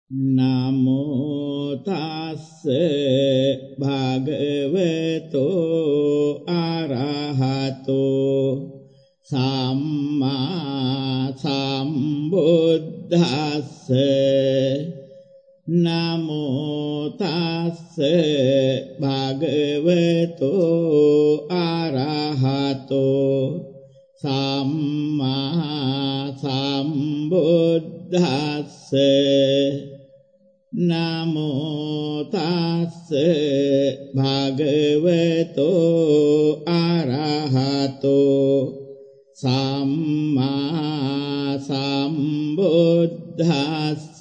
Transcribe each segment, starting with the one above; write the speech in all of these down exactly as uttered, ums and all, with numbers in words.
නමෝ තස්ස භගවතෝ අරහතෝ සම්මා සම්බුද්දස්ස නමෝ තස්ස භගවතෝ අරහතෝ සම්මා සම්බුද්දස්ස නමෝ තස්ස භගවතෝ අරහතෝ සම්මා සම්බුද්දස්ස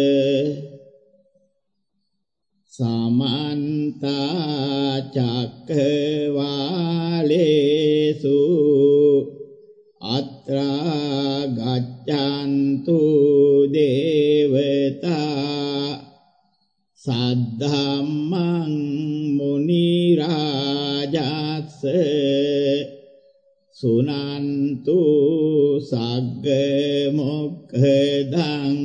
සමන්ත චක්කවාලේසු අත්‍රා ගච්ඡන්තු දේවතා සද්ධම්මං මුනි රාජස්ස සුනන්තු සග්ග මොක්ඛදං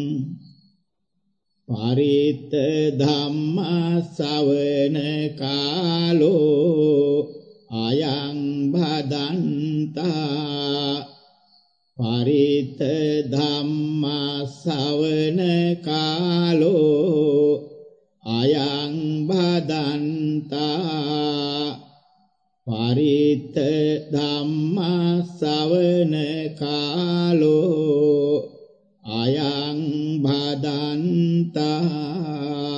පරිත්ත ධම්ම ශවන කාලෝ අයං භදන්තා පරිත්ත ධම්ම ශවන කාලෝ අයං භදන්තා පරිත්ත ධම්ම ශවන කාලෝ අයං භදන්තා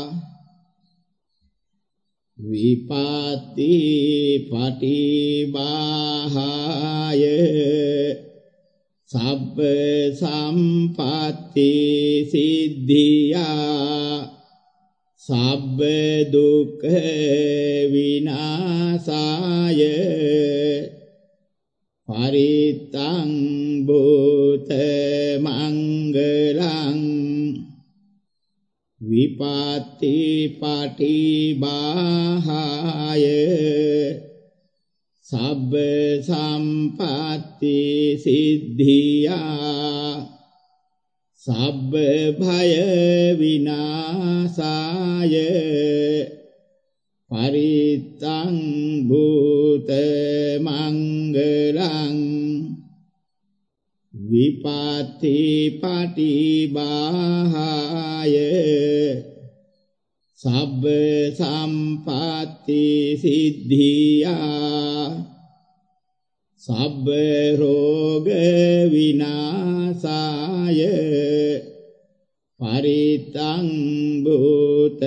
විපාති පටිභාය සබ්බ සම්පatti සිද්ධියා සබ්බ දුක්ඛ විනාශාය පරිත්තං භූත මංගලං විපාති පටිභාය සබ්බ සම්පatti සිද්ධියා සබ්බ භය විනාශාය පරිත්තං භූත මංගලං විපාති පටිභාය සබ්බ සම්පatti සිද්ධියා සබ්බ රෝග විනාශාය පරිත්තං භූත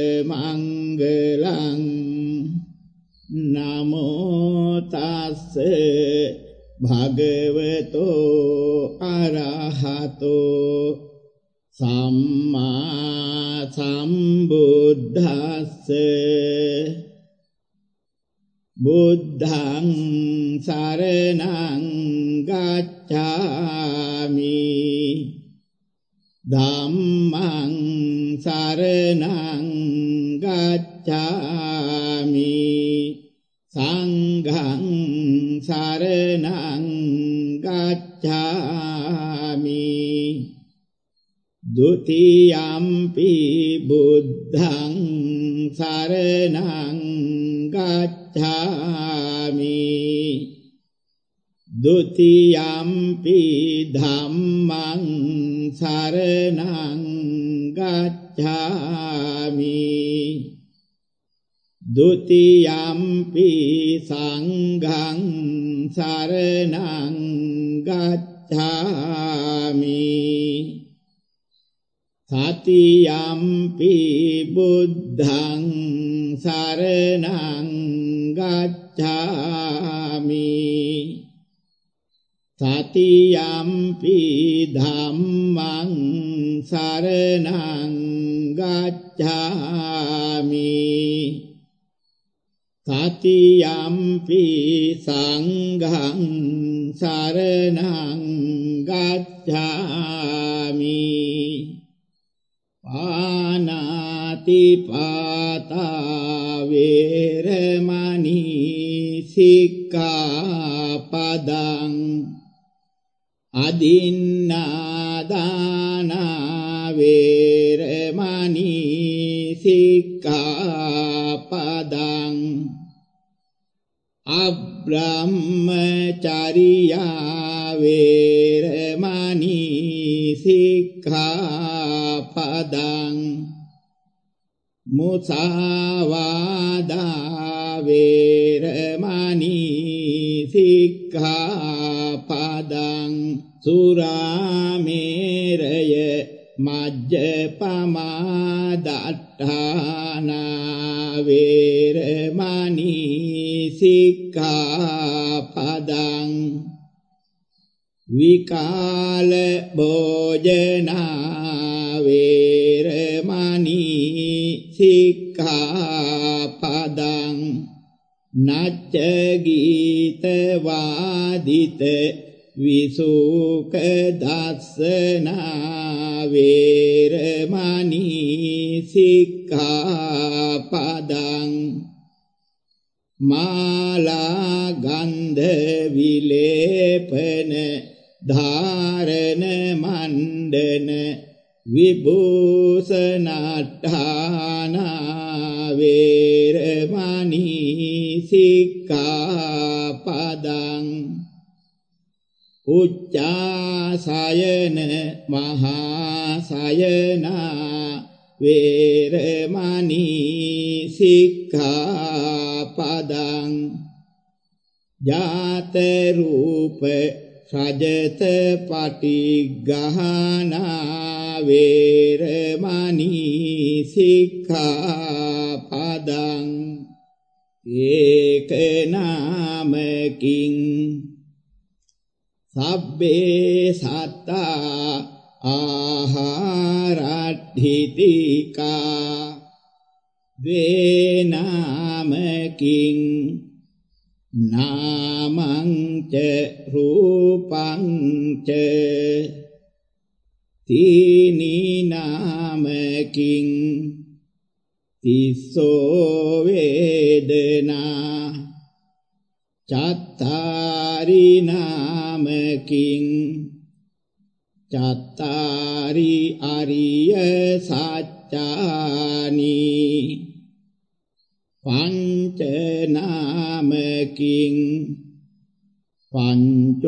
මංගලං නමෝ තස්ස භගවතෝ අරහතෝ සම්මා සම්බුද්දස්ස බුද්ධං සරණං ගච්ඡාමි ධම්මං සරණං ගච්ඡාමි සංඝං සරණං ගච්ඡාමි ဒုတိယံ පි බුද්ධං සරණං ගච්ඡාමි ဒုတိယံ පි ධම්මං සරණං ගච්ඡාමි ဒုတိယံ පි සංඝං සරණං ගච්ඡාමි တတိယံ පි බුද්ධං සරණං ගච්ඡාමි တတိယံ පි ධම්මං සරණං ගච්ඡාමි တတိယံ පි සංඝං සරණං ගච්ඡාමි පානාති පාතා වේරමණී සික්ඛාපදං අදින්නාදාන වේර සික්ඛාපදං අබ්‍රහ්මචර්යා වේරමණී සික්ඛාපදං මුසාවාදා වේරමණී සික්ඛාපදං සුරාමේරය මජ්ජපමා දට්ඨානා වේරමණී සික්ඛාපදං විකාල භෝජනා වේරමණී සික්ඛාපදං නච්ච ගීත වාදිත විසුක දස්සනා වේරමණී සික්ඛාපදං මාලා ගන්ධ විලේපන ධාරණ මණ්ඩන විභූෂණාඨානා වේරමණී සික්ඛාපදං උච්චාසයන මහාසයනා වේරමණී සික්ඛාපදං ජාත රූප සජත පටිග්ගහනා වේරමණී සික්ඛාපදං ඒක නාමකින් සබ්බේ සත්තා ආහාරට්ඨිතිකා වේනාමකින් නාමං ච රූපං ච තීනි නාමකින් තිස්සෝ වේදනා චත්තාරි නාමකින් චත්තාරි අරිය සත්‍යානි පංච නාමකින් පංච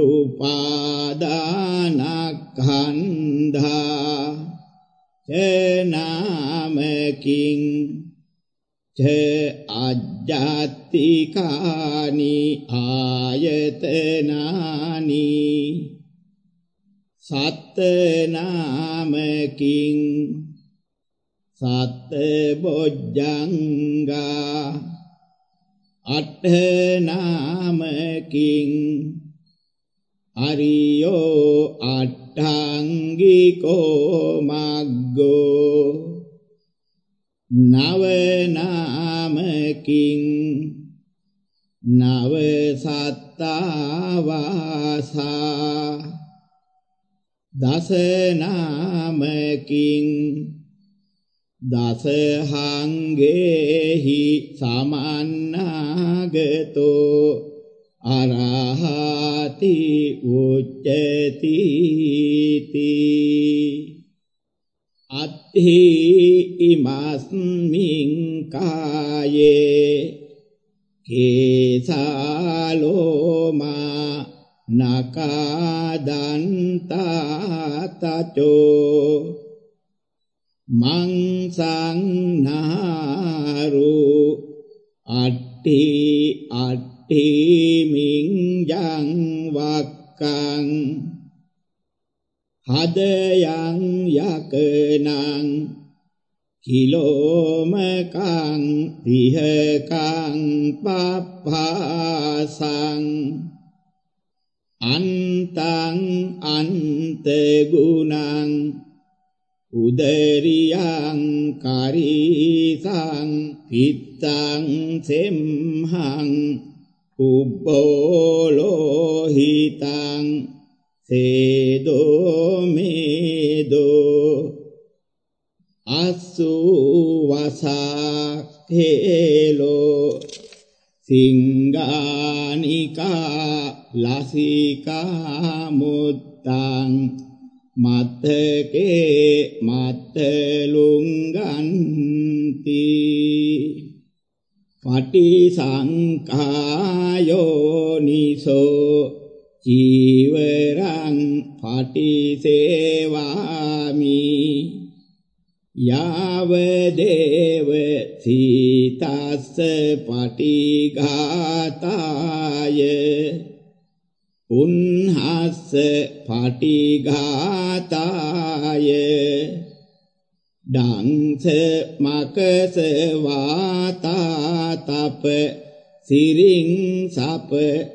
උපාදානස්කන්ධා ච නාමකින් ච අජ්ජත්තිකානි ආයතනානි සත් නාමකින් සත් බොජ්ජංගා අට නාමකින් අරියෝ අට්ඨංගිකෝ මග්ගෝ නව නාමකින් නව සත්තාවාසා දස නාමකින් දස හංගේහි සමන්නාගතෝ අරහති උච්චති අත්ථි ඉමස්මින් කායේ කේසාලෝමා නකාදන්තාතචෝ මංසං නාරු අට්ටි අට්ටි මින්ජං වක්කං හදයන් යකනං කිලෝමකං තිහකං පප්පාසං අන්තං අන්ත ගුණං උදරියං කරීසං පිත්තං සෙම්හං උබ්බෝලෝහිතං සේදෝ මේදෝ අස්සු වසා හේලෝ සිංගානිකා ලසිකා මුත්තං මත්තකේ මත්තලුංගන් පටිසංඛායෝනිසෝ චීවරං පටිසේවාමි යාව දේව සීතස්ස පටිඝාතාය උන්හස්ස පටිඝාතාය දංස මකස වාතාතප සිරින් සප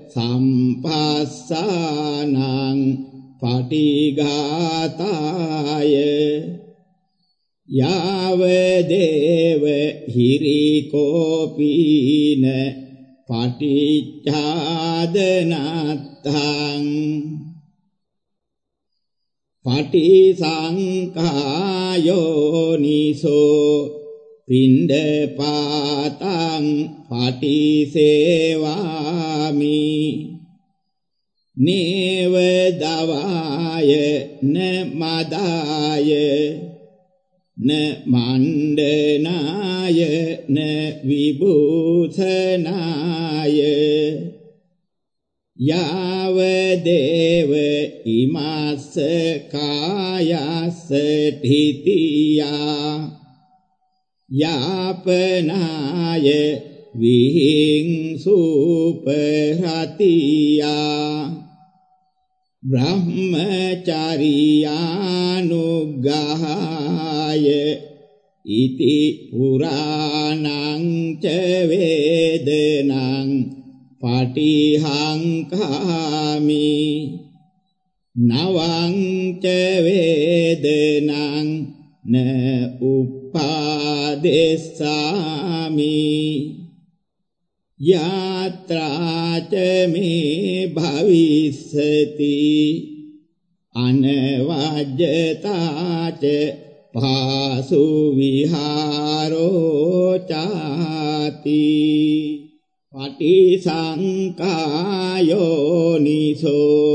සම්පස්සානං පටිඝාතාය යාව දේව හිරිකෝපීන පටිච්ඡාදනත්තං පටිසංඛායෝනිසෝ පිණ්ඩපාතං පටිසේවාමි නේව දවාය න මදාය න මණ්ඩනාය න විභූෂනාය යාව දේව ඉමස්ස කායස්ස ඨිතියා යාපනාය විහිංසුපරතියා බ්‍රහ්මචරියානුග්ගහාය ඉති පුරාණං ච වේදනං පටිහංකාමි නවං ච වේදනං න උප්පාදෙස්සාමි යාත්‍රාච මේ භවිස්සති අනවජ්ජතාච පාසු විහාරෝ චාති පටිසංඛායෝනිසෝ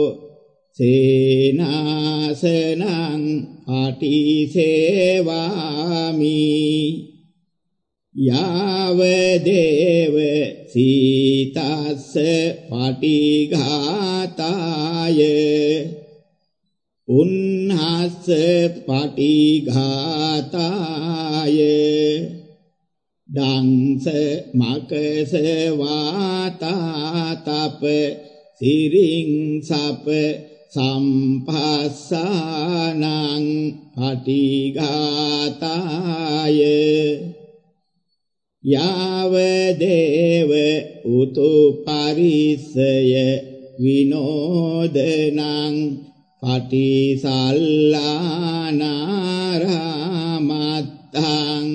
සේනාසනං පටිසේවාමි යාව දේව සීතස්ස පටිඝාතාය උන්හස්ස පටිඝාතාය දංස මකස වාතාතප සිරින් සප සම්පස්සානං පටිඝාතාය යාව දේව උතු පරිස්සය විනෝදනං පටිසල්ලානාරාමත්තං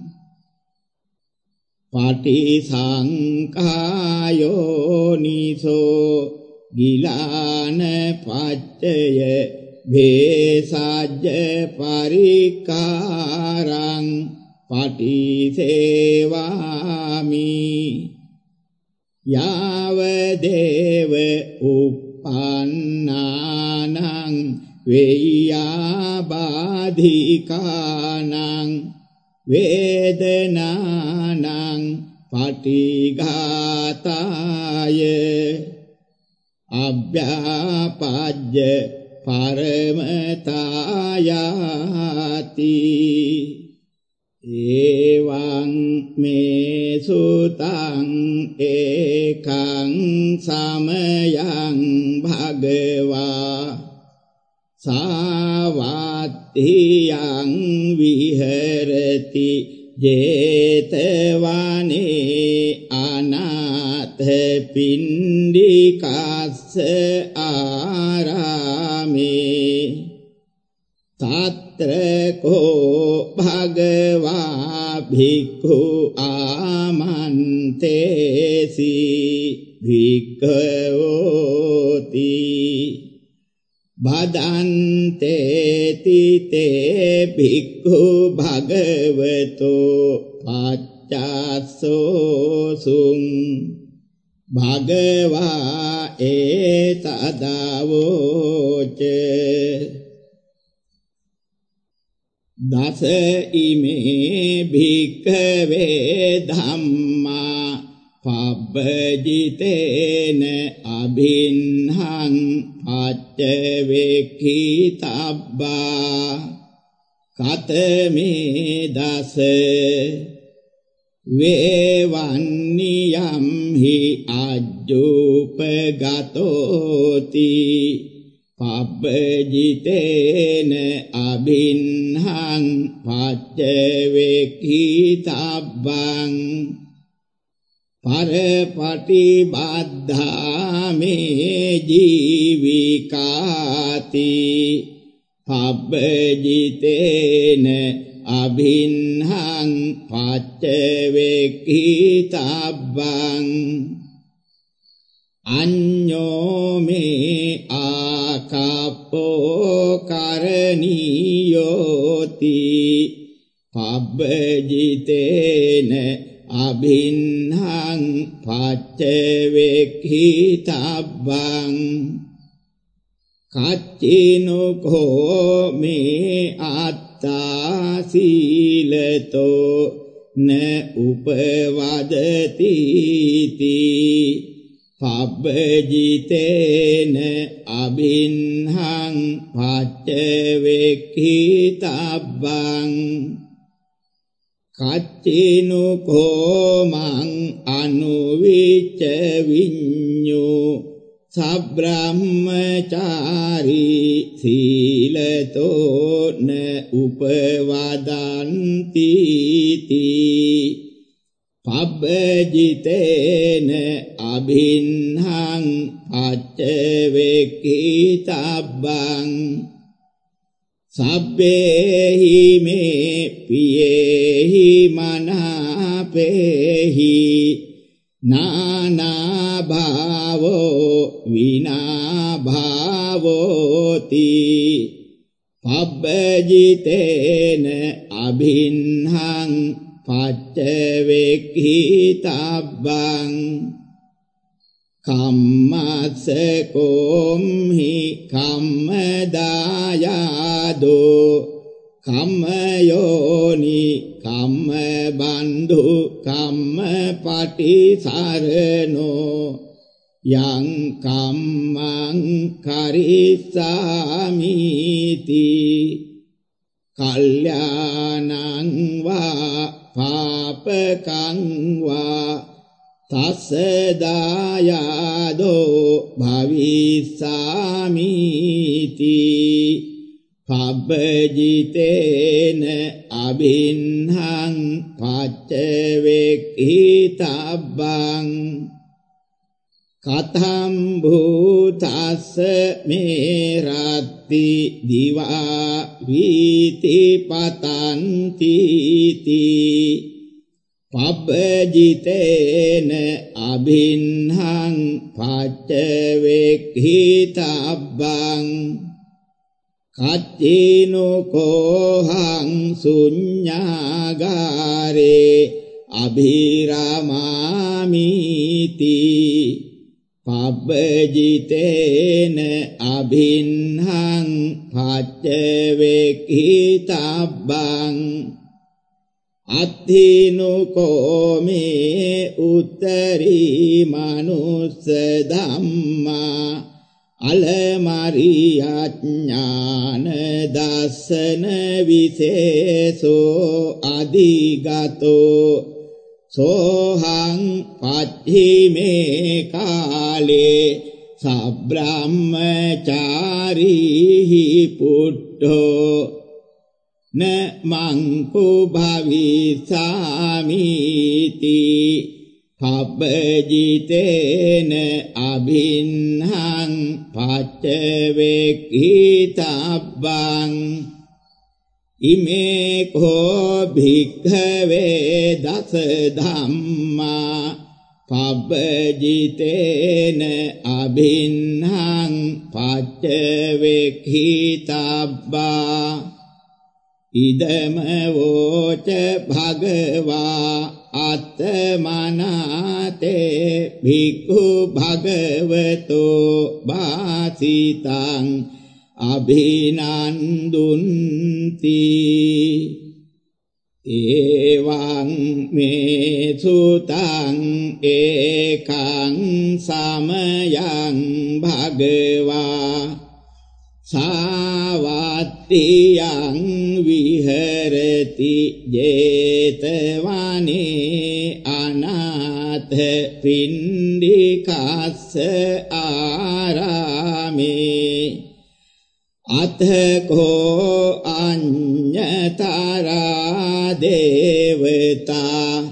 පටිසංඛායෝනිසෝ ගිලාන පච්චය භේසජ්ජ පරික්කාරං පටිසේවාමි යාව දේව උප්පන්නානං වේයාබාධිකානං වේදනානං පටිඝාතාය අභ්‍යාපජ්ජ පරමතායාති එවං මේ සුතං ඒකං සමයං භගවා සාවත්තියං විහෙරති ජේතවනේ අනාථ පිණ්ඩිකස්ස ආරාමේ තත්‍ර කෝ භගවා භික්ඛු ආමන්තේසි භික්ඛවෝති බදන්තේති තේ භික්ඛු භගවතෝ පච්චස්සෝසුං භගවා ඒතදවෝච දස ඉමේ භික්ඛවේ ධම්මා පබ්බජිතේන අභින්හං පච්චවේක්ඛිතබ්බා කතමේ දස වේවන්නියම් හි අජ්ජුපගතෝති පබ්බජිතේන අභින්හං පච්චවේක්ඛිතබ්බං පරපටිබද්ධාමේ ජීවිකාති පබ්බජිතේන අභින්හං පච්චවේක්ඛිතබ්බං අඤ්ඤෝ මේ ආකප්පෝ කරණීයෝති පබ්බජිතේන අභින්හං පච්චවේක්ඛිතබ්බං කච්චිනුකෝ මේ අත්තා සීලතෝ න උපවදති තී පබ්බජිතේන අභින්හං පච්චවේක්ඛිතබ්බං කච්චිනුකෝ මං අනුවිච්ච විඤ්ඤෝ සබ්‍රහ්මචාරී සීලතෝ න උපවදන්ති තී පබ්බජිතේන අභින්හං පච්චවේක්ඛිතබ්බං සබ්බේහි මේ පියේහි මනාපේහි නානා භාවෝ විනා භාවෝති පබ්බජිතේන අභින්හං පච්චවේක්ඛිතබ්බං කම්මස්සකෝම්හි කම්මදායාදෝ කම්මයෝනි කම්මබන්ධු කම්මපටිසරණෝ යං කම්මං කරිස්සාමිති කල්යාණං වා පාපකං වා තස්ස දායාදෝ භවිස්සාමිති පබ්බජිතේන අභින්හං පච්චවේක්ඛිතබ්බං කතම් භූතස්ස මේ රත්ති දිවා වීති පතන්ති තී පබ්බජිතේන අභින්හං පච්චවේක්ඛිතබ්බං කච්චිනුකෝහං ශුඤ්ඤාගාරේ අභිරමාමිති පබ්බජිතේන අභින්හං පච්චවේක්ඛිතබ්බං අත්ථිනුකෝ මේ උත්තරී මනුස්ස ධම්මා අලමරියඥාන දස්සන විශේෂෝ අධිගතෝ සෝහං පච්චිමේ කාලේ සබ්‍රහ්මචාරීහි පුට්ඨෝ න මං භවිස්සාමිති පබ්බජිතේන අභින්හං පච්චවේක්ඛිතබ්බං ඉමේ කෝ භික්ඛවේ දස ධම්මා පබ්බජිතේන අභින්හං පච්චවේක්ඛිතබ්බා ඉදම වෝච භගවා අත්තමනාතේ භික්ඛු භගවතෝ වාසිතං අභිනන්දුන්ති evaං me sutaං ekaං samayaං bhagavā sāvattiyaං viharati jetavane anatha pindikassa ārāme athako aññatara devata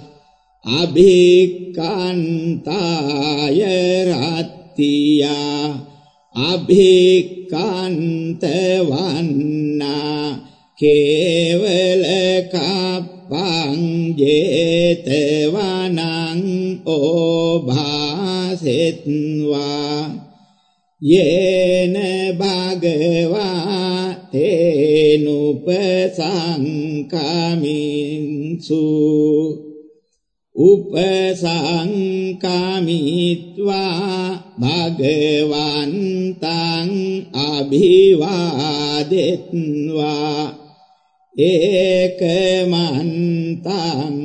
abhikantaya rattiya abhikantavanna kevalakappang jetavanaං obhasetva yena bhagavā tenupasaṅkaminsu upasaṅkamitva bhagavantaං abhivādetva ekamantaං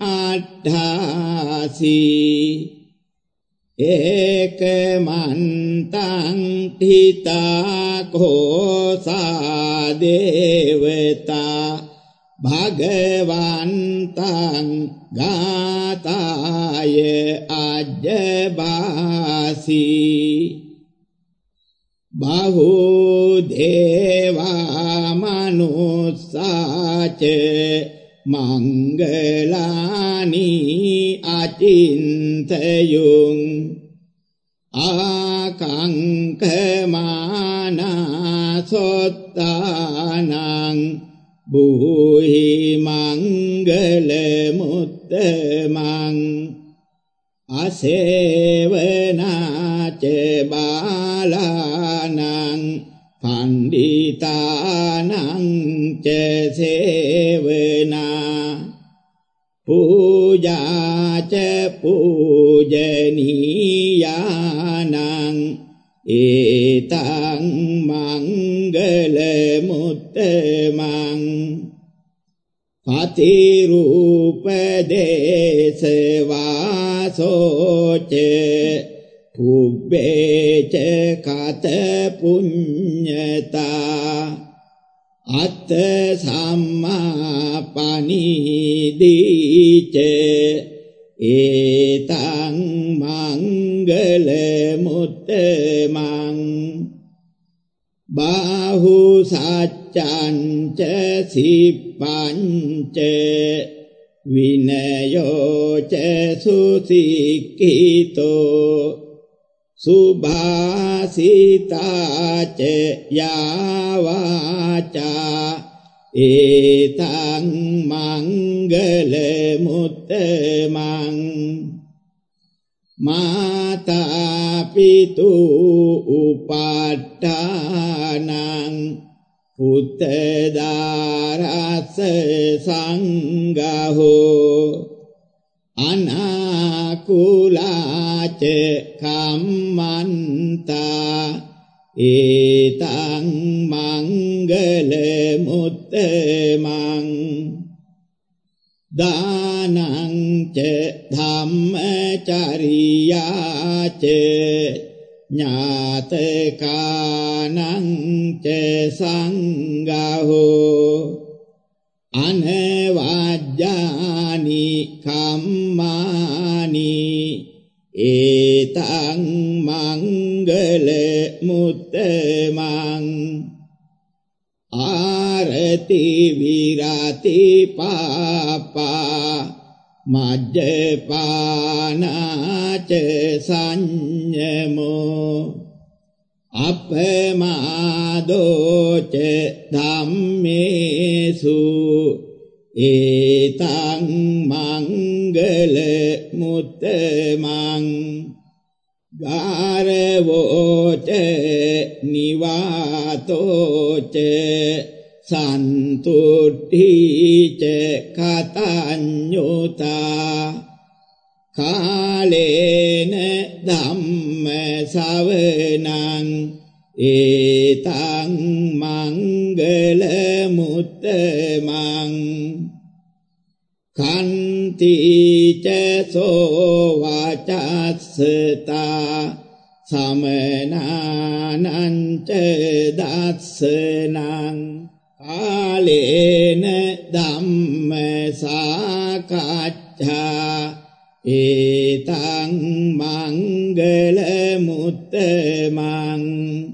atthāsi ekamantaං thitā kosā devata bhagavantaං gātāya ajjabāsi bahudevā manussāca mangalāni acintayuං akaṅkamānā sottānaං buhi mangalamuttamang asevanāca bālānaං panditānaං ca sevanā pūjā ca pūjanīyānaං etaං mangalamuttamang patirupadesavāsoca pubbece kata puññatā atta sammapanīdica etaං mangalamuttamang bahu saccañca sippañca vinayoca susikkito subhasitaca yāvāca etaං mangalamuttamang mātā pitu upattānaං puttadārassa saṅgaho anakulāca kammantā etaං mangalamuttamang dānaං ca dhammacariya ca ñātakānaං ca saṅgaho anavajjāni kammāni etaං mangalamuttamang ārati virati pāpā majjapānāca saññamo appamādoca dhammesu etaං mangalamuttamang gāravoca nivātoca santuttica kataññutā kālena dhamma savanaං etaං mangalamuttamang Kanti ca so vacassa Samananan ca dassanang Alena dhamma sakacca Etang mangala muttamang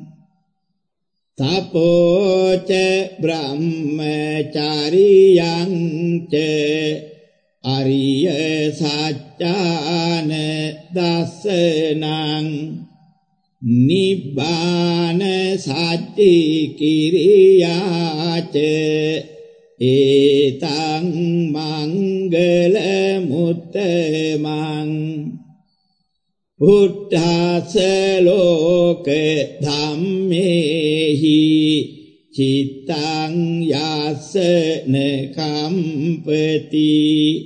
Tapoca brahmacariyang ca Ariya saccana dassanang Nibbana satti kiriyaca Etang mangala muttamang Buddhassa loka dhammehi Cittang yasana kampati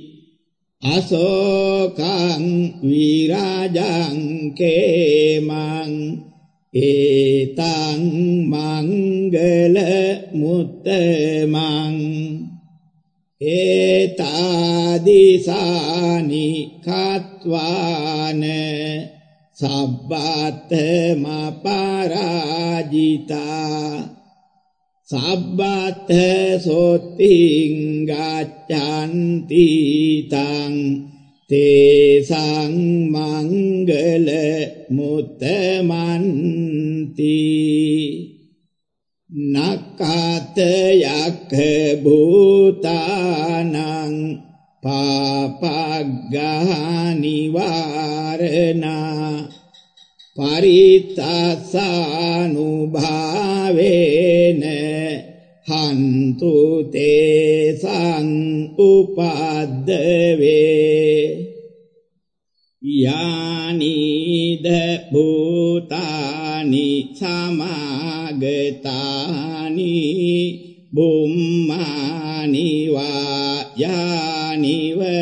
Asokang virajang kemang Etang mangala muttamang Etadisani katwana Sabbatma parajita Sabbatta soting gaccanti tang Tesang mangala muttamanti Nakatayakha bhutanang Papagani varana Parittasanubhavena Hantu te sang upaddave Yani da bhutani samagatani Bummani va yani va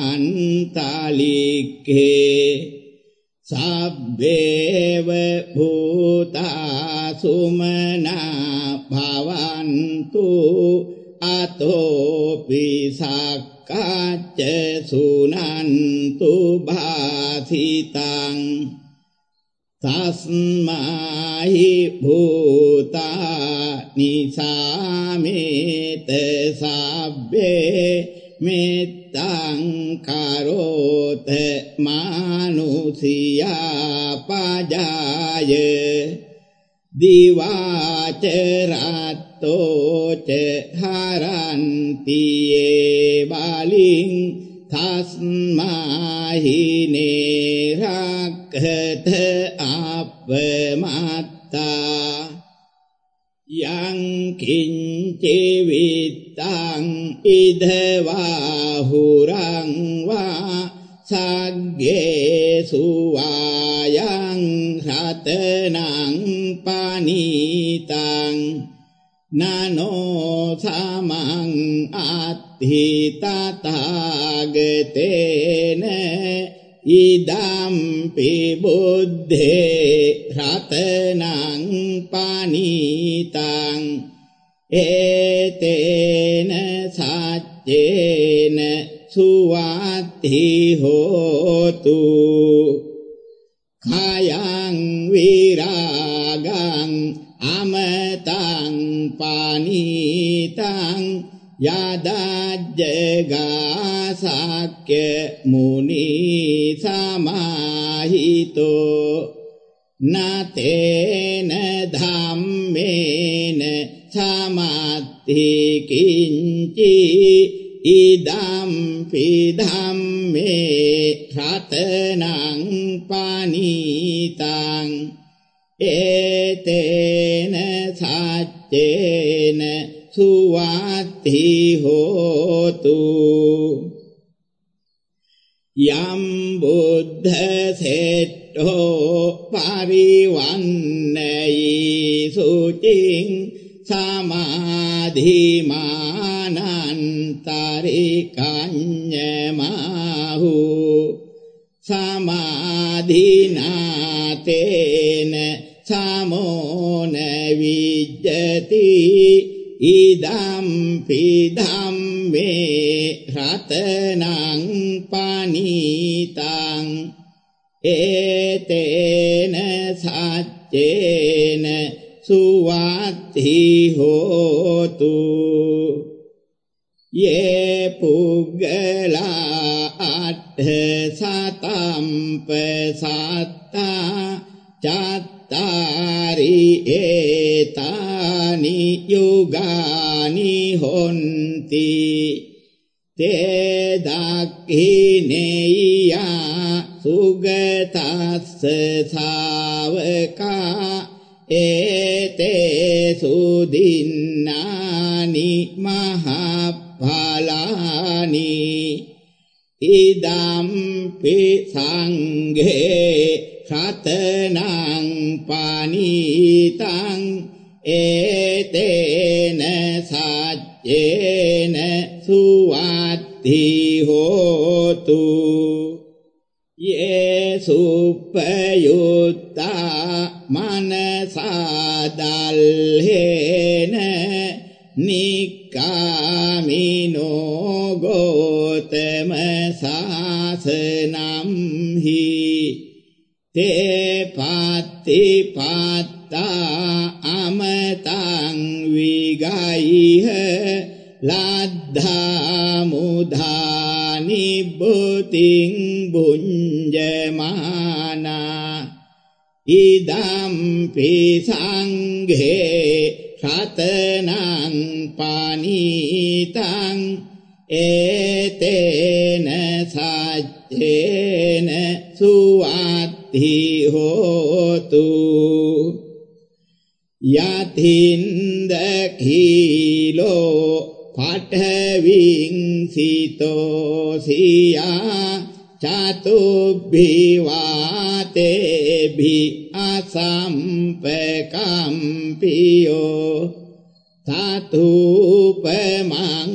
antalike Sabbeva bhuta sumana bhavantu Atopi sakkacca sunantu bhasitang Tasmahi bhuta nisamete sabbe Mettang karote manusiya pajaya Diwacaratto ce haranti baling Tasmahine rakkata appamatta Yang kinci vittang idhvahurang va sagge suwayang ratanang panitang Nano samang atti tathagatena Idampi buddhe ratanang panitang Etena saccena suwati hotu Kayang viragang amatang panitang Yadajjagasakya muni samahito Natena dhammena samatti kinci Idampi dhamme ratanang panitang Etena saccena suwati hotu Yam buddha setto parivannayi sucing Samadhi manantarikannya mahu Samadhi natena samona vijjati Idampi dhamme රතනං පනීතං ඒතේන සච්චේන සුවත්ති හෝතු යේ පුග්ගලා අට්ඨ සතම්ප සත්තා චත්තාරි ඒතානි යුගානි හොන්ති තේ දක්ඛිනේයා සුගතස්ස ශාවකා ඒතේ සුදින්නානි මහඵලානි ඉදම්පි සංඝේ රතනං පනීතං ඒතේන සච්චේන සුවත්ති හෝතු යේ සුප්පයුත්තා මනසා දල්හේන නික්කාමිනෝ ගෝතම සාසනම් හි තේ පත්තිපත්තා අමතං විගයිහ ලද්ධා මුධා නිබ්බුතින් බුඤ්ජමානා ඉදම්පි සංඝේ රතනං පනීතං ඒතේන සච්චේන සුවත්ති හෝතු යතින්ද කීලෝ පඨවින් සිතෝ සියා චතුබ්බි වාතේභි අසම්පකම්පියෝ තතුපමං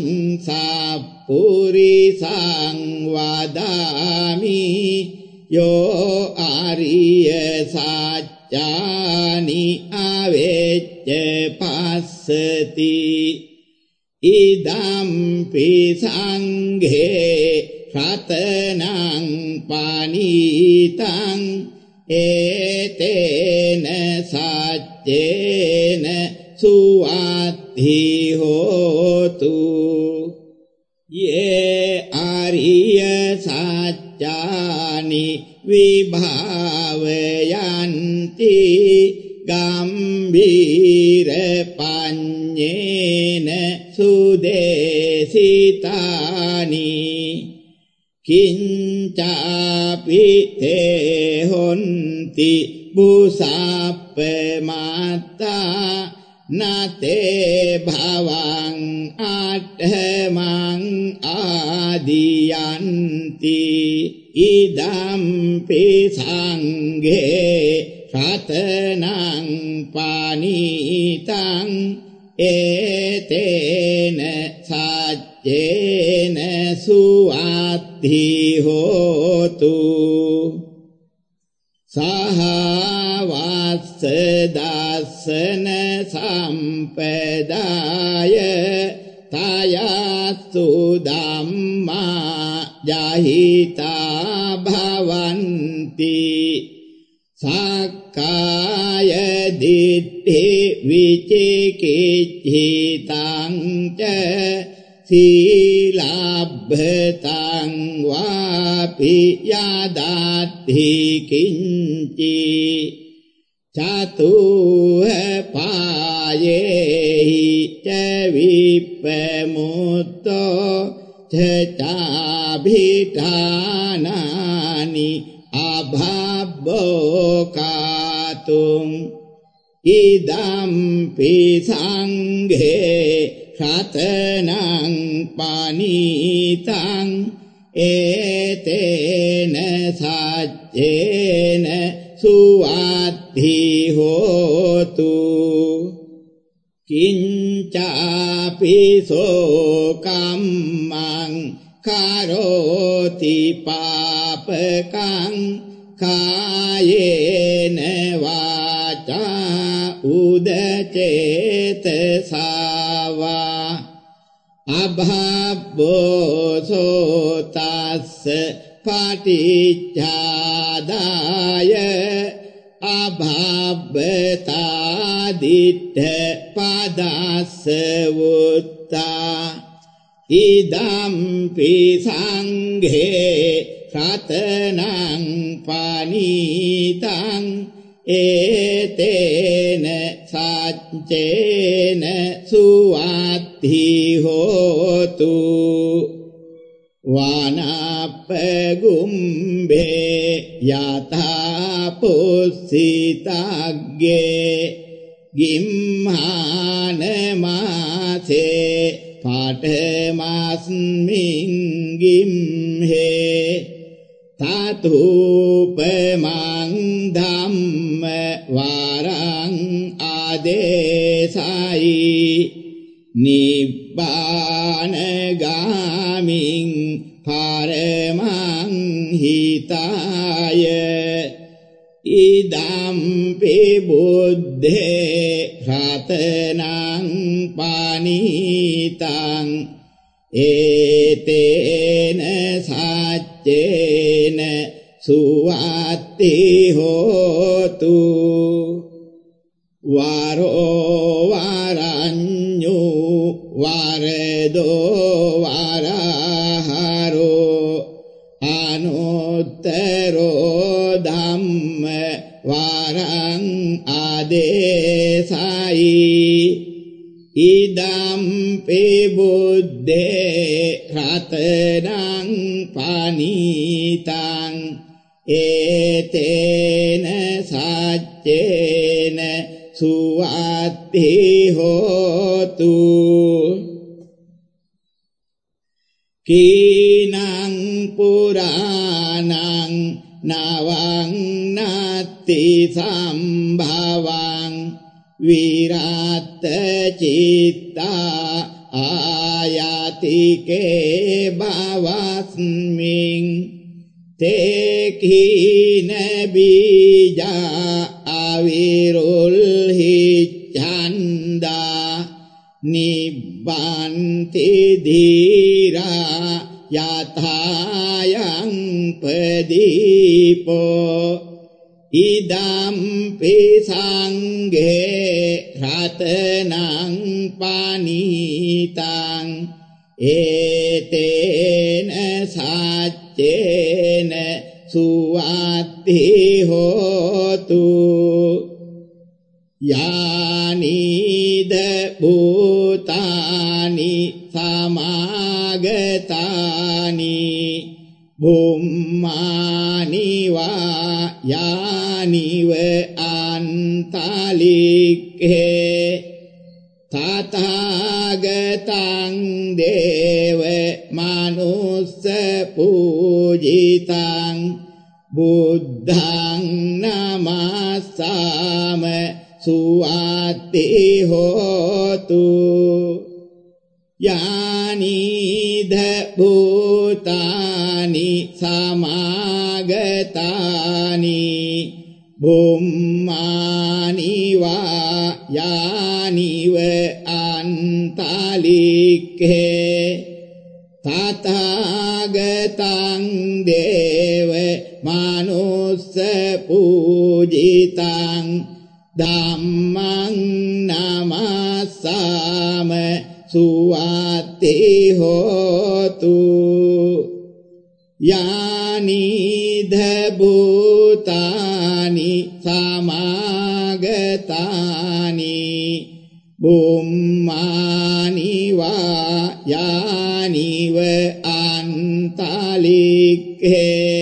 සප්පුරිසං වදාමි යෝ ආරිය සත්‍යානි අවෙච්ච පස්සති ඉදම්පි සංඝේ රතනං පනීතං ඒතේන සච්චේන සුවත්ති හෝතු යේ ආරිය සත්‍යානි විභාවයන්ති ගම්භීර පඤ්ඤේන සුදේසිතානි කිංචාපි තේ හොන්ති බුසප්පමත්තා නතේ භවං අට්ඨමං ආදියන්ති ඉදම්පි සංඝේ රතනං පනීතං ඒතේන සච්චේන සුවත්ති හෝතු සහවස්ස දස්සන සම්පදාය තයස්සු ධම්මා ජහිතා භවන්ති සක්කාය දිට්ඨි විචිකිච්ඡිතං ච සීලබ්බතං වාපි යදාත්ථි කිංචි චතුහ පායේහි ච විප්පමුත්තෝ චාභිඨානානි අභබ්බෝකාතුං ඉදම්පි සංඝේ රතනං පනීතං ඒතේන සච්චේන සුවත්ති හෝතු කිංචාපි සෝකම්මං කරෝති පාපකං කායේන වාචා උදචේතසාවා අභබ්බෝසෝ තස්ස පටිච්චාදාය අභබ්බතා දිට්ඨ පදස්ස වුත්තා ඉදම්පි සංඝේ රතනං පනීතං ඒතේන සච්චේන සුවත්ති හෝතු වනප්පගුම්බේ යතා පුස්සිතග්ගේ ගිම්හාන මාසේ පාඨමස්මින් ගිම්හේ තතුපමං ධම්ම වරං ආදේසයි නිබ්බාන ගාමින් පරමං හිතාය ඉදම්පි බුද්ධේ රතනං පනීතං ඒතේන සච්චේන සුවත්ති හෝතු වරෝ වරඤ්ඤු වරදෝ වරහරෝ අනුත්තරෝ ධම්ම වරං ආදේසයි ඉදම්පි බුද්ධේ රතනං පනීතං ඒතේන සච්චේන සුවත්ති හෝතු කීනං පුරාණං නවං නත්ති සම්භවං විරාත්ත චිත්තා ආයතිකේ භවස්මින් තේකීන බීජා අවිරුල් හිච්ඡන්දා නිබ්බන්ති ධීරා යථායං පදීපෝ ඉදම්පි සංඝේ රතනං පනීතං ඒතේන සච්චේන සුවත්ති හෝතු යානිද භූතානි සමාගතානි බුම්මානි වා යානිව අන්තලික්ඛේ තථාගතං දේව මනුස්ස පූජිතං බුද්ධං නමස්සාම සුවත්ති හෝතු යානිද භූතානි සමාගතානි බුම්මානි වා යානිව අන්තලික්ඛේ තථාගතං දේව මනුස්ස පූජිතං ධම්මං නමස්සාම සුවත්ති හෝතු යානිද භූතානි සමාගතානි බුම්මානි වා යානිව අන්තලික්ඛේ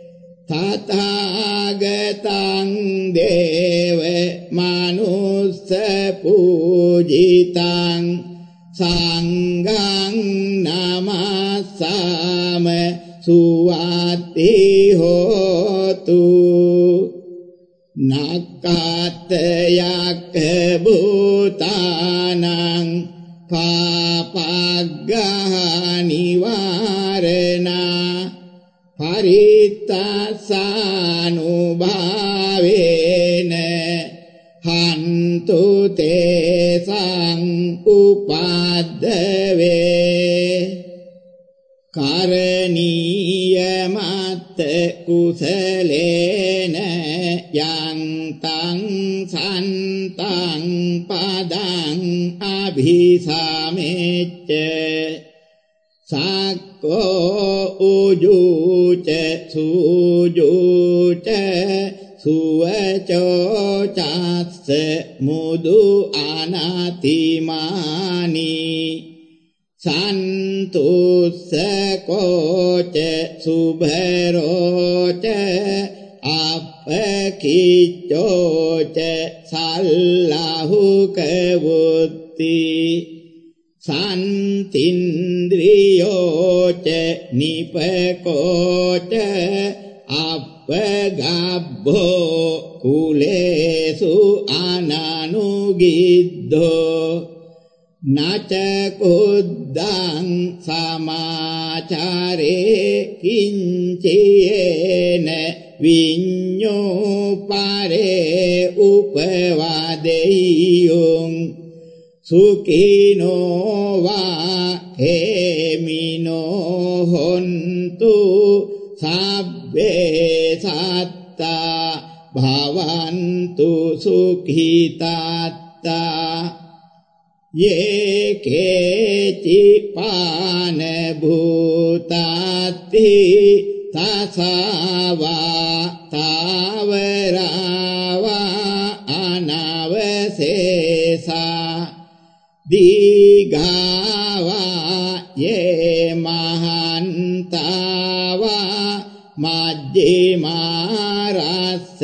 තථාගතං දේව මනුස්ස පූජිතං සංඝං නමස්සාම සුවත්ති හෝතු නක්ඛාතයක්ඛ භූතානං පාපග්ගහ නිවාරණා පරිත්තාසානුභාවේන හන්තු තේසං උපද්දවේ කරණීය මත්ත කුසලේන යං තං සන්තං පදං අභිසමෙච්ච සක්කෝ උජුච සුජුච සුවචෝ චස්ස මුදු අනතිමානි සන්තුස්සකෝච සුභරෝච අපකිච්චෝච සල්ලාහුක වුත්ති සන්තින්ද්‍රියෝච නිපකෝච අපගබ්බෝ කුලේසු අනනුගිද්ධෝ නච කුද්දං සමාචාරේ කිංචේන විඤ්ඤෝ පරේ උපවාදෙය්‍යං සුඛිනෝ වා හේමිනෝ හොන්තු සබ්බේ සත්තා භවන්තු සුඛිතාත්තා යේකේචි පාන භූතාති තසවා තාවරවා අනවසේසා දීඝාවා යේ මහන්තාවා මජ්ජිමා රස්ස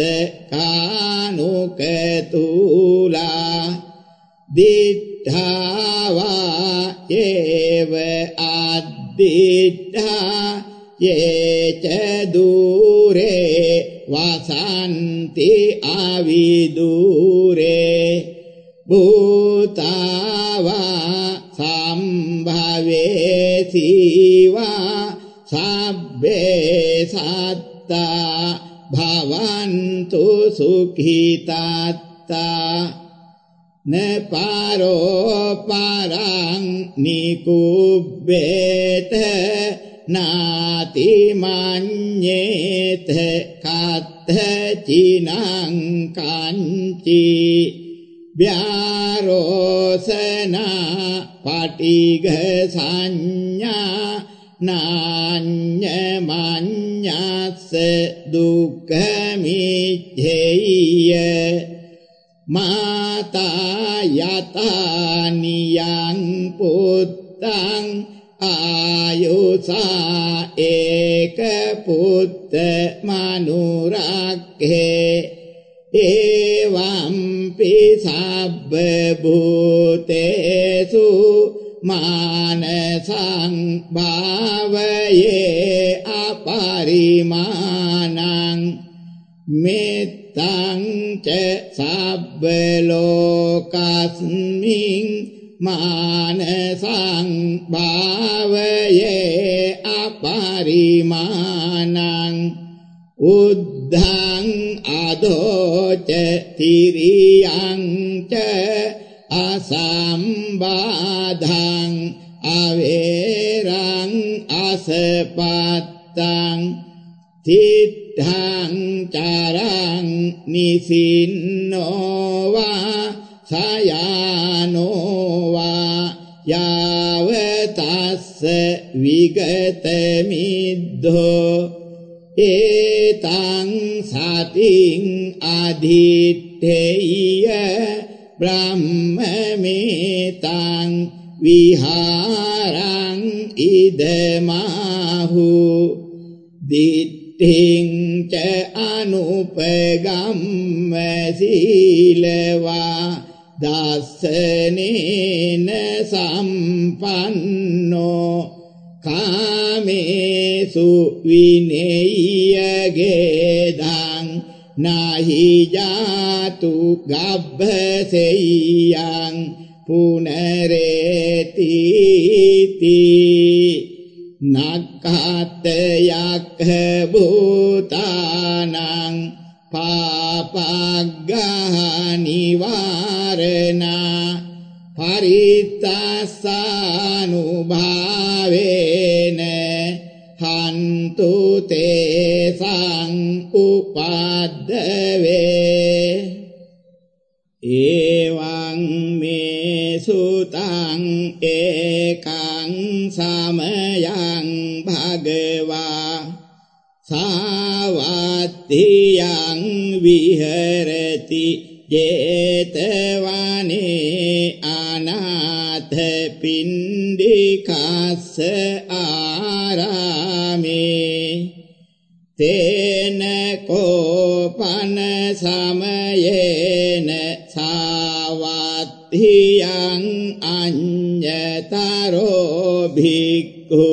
කානුකතුලා දිඨාවා යේව අද්දිඨා යේච දුරේ වසන්ති අවිදුරේ භූතාවා සම්භවේසීවා සබ්බේ සත්තා භවන්තු සුඛිතාත්තා නපාරෝ පරං නිකුබ්බේත නාති මඤ්ඤේත කත්ථ චිනං කංචි ව්‍යාරෝසනා පටිඝ සංඥා නාඤ්ඤමඤ්ඤස්ස දුක්ඛමිච්ඡේය මාතා යතානියං පුත්තං ආයුසා ඒක පුත්ත මනුරක්ඛේ එවම්පි සබ්බ භූතේසු මානසං භාවයේ අපරිමාණං මෙත්තං ච සබ්බ ලෝකස්මින් මානසං භාවයේ අපරිමාණං උද්ධං අදෝච තිරියං ච අසම්බාධං අවේරං අසපත්තං තිත්තං චරං නිසින්නෝවා සයානෝවා යාවතස්ස විගත මිද්ධෝ ඒතං සතින් අධිත්තේය බ්‍රහ්මමේතං විහාරං ඉදමාහු දිට්ඨිං ච අනුපගම්ම සීලවා දස්සනේන සම්පන්නෝ කාමේසු විනේයගේදං නාහි ජාතු ගබ්බසෙය්‍යං පුනරේතිති නක්ඛතයක් භූතානං පාපග්ගහනිවාරණා පරිත්තස්සානුභාවේන හන්තු තේසං උපද්දවේ එවං මේ සුතං ඒකං සමයං භගවා සාවත්තියං විහෙරති ජේතවනේ අනාථ පිණ්ඩිකස්ස ආරාමේ තේන කෝපන සමයේන සාවත්තියං අඤ්ඤතරෝ භික්ඛු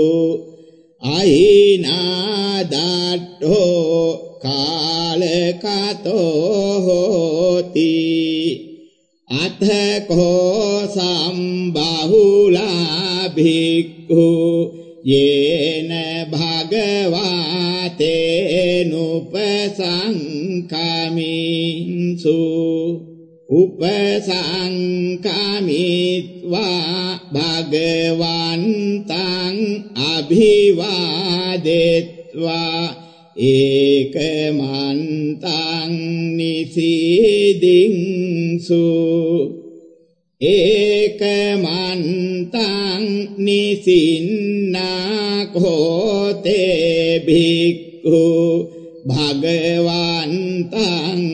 අහිනාදට්ඨෝ කාලකතෝ හෝති අතකෝ සම්බහුලා භික්ඛු යේන භගවාතේනුපසංකමින්සු උපසංකමිත්වා භගවන්තං අභිවාදෙත්වා ඒකමන්තං නිසීදින්සු ඒකමන්තං නිසින්නාකෝතේ භික්ඛු භගවන්තං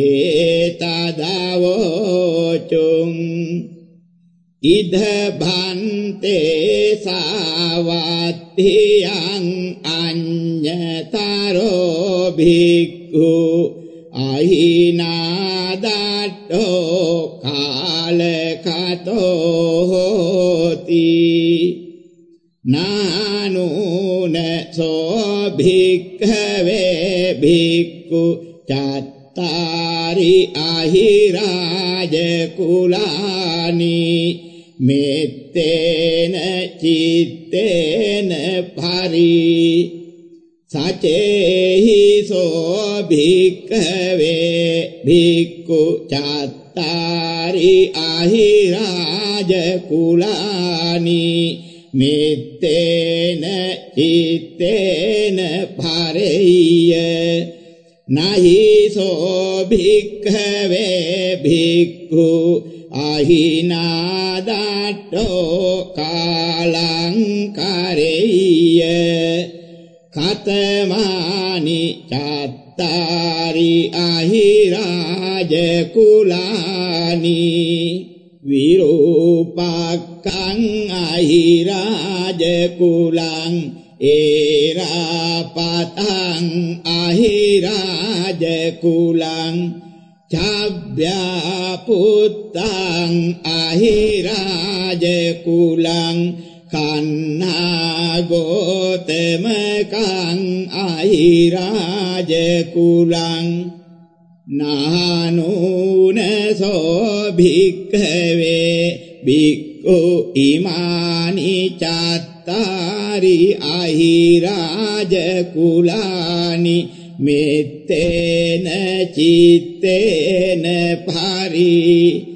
ඒතදවෝචුං ඉද භන්තේ සාවත්තියං අඤ්ඤතරෝ භික්ඛු අහිනාදට්ඨෝ කාලකතෝ හෝති නානුන සෝ භික්ඛවේ භික්ඛු චත්තාරි අහිරාජ කුලානි මෙත්තේන චිත්තේන පරි සචේහි සෝ භික්ඛවේ භික්ඛු චත්තාරි අහිරාජ කුලානි මෙත්තේන චිත්තේන පරෙය්‍ය නහි සෝ භික්ඛවේ භික්ඛු අහිනාදට්ඨෝ කාලං කරෙය්‍ය කතමානි චත්තාරි අහිරාජ කුලානි විරූපක්ඛං අහිරාජ කුලං ඒරාපතං අහිරාජ කුලං චබ්බ්‍යා පුත්තං අහිරාජ කුලං කන්නා ගෝතමකං අහිරාජ කුලං නානූන සෝ භික්ඛවේ භික්ඛු ඉමානි චත්තාරි අහිරාජ කුලානි මෙත්තේන චිත්තේන පරි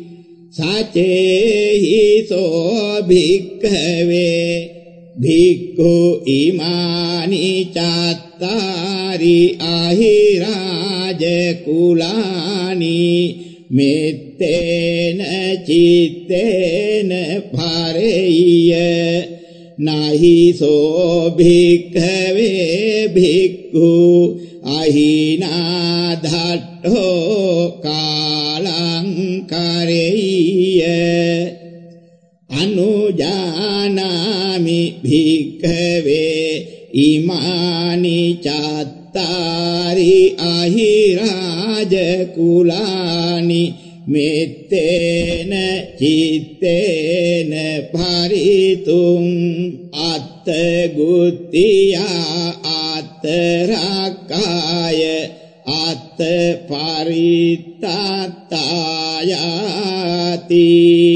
සචේහි සෝ භික්ඛවේ භික්ඛු ඉමානි චත්තාරි අහිරාජ කුලානි මෙත්තේන චිත්තේන පරෙය්‍ය නහි සෝ භික්ඛවේ භික්ඛු අහිනාදට්ඨෝ කාලං කරෙය්‍ය අනුජානාමි භික්ඛවේ ඉමානි චත්තාරි අහිරාජ කුලානි මෙත්තේන චිත්තේන පරිතුං අත්ත ගුත්තියා අත්තරක්කාය අත්ත පරිත්තායාති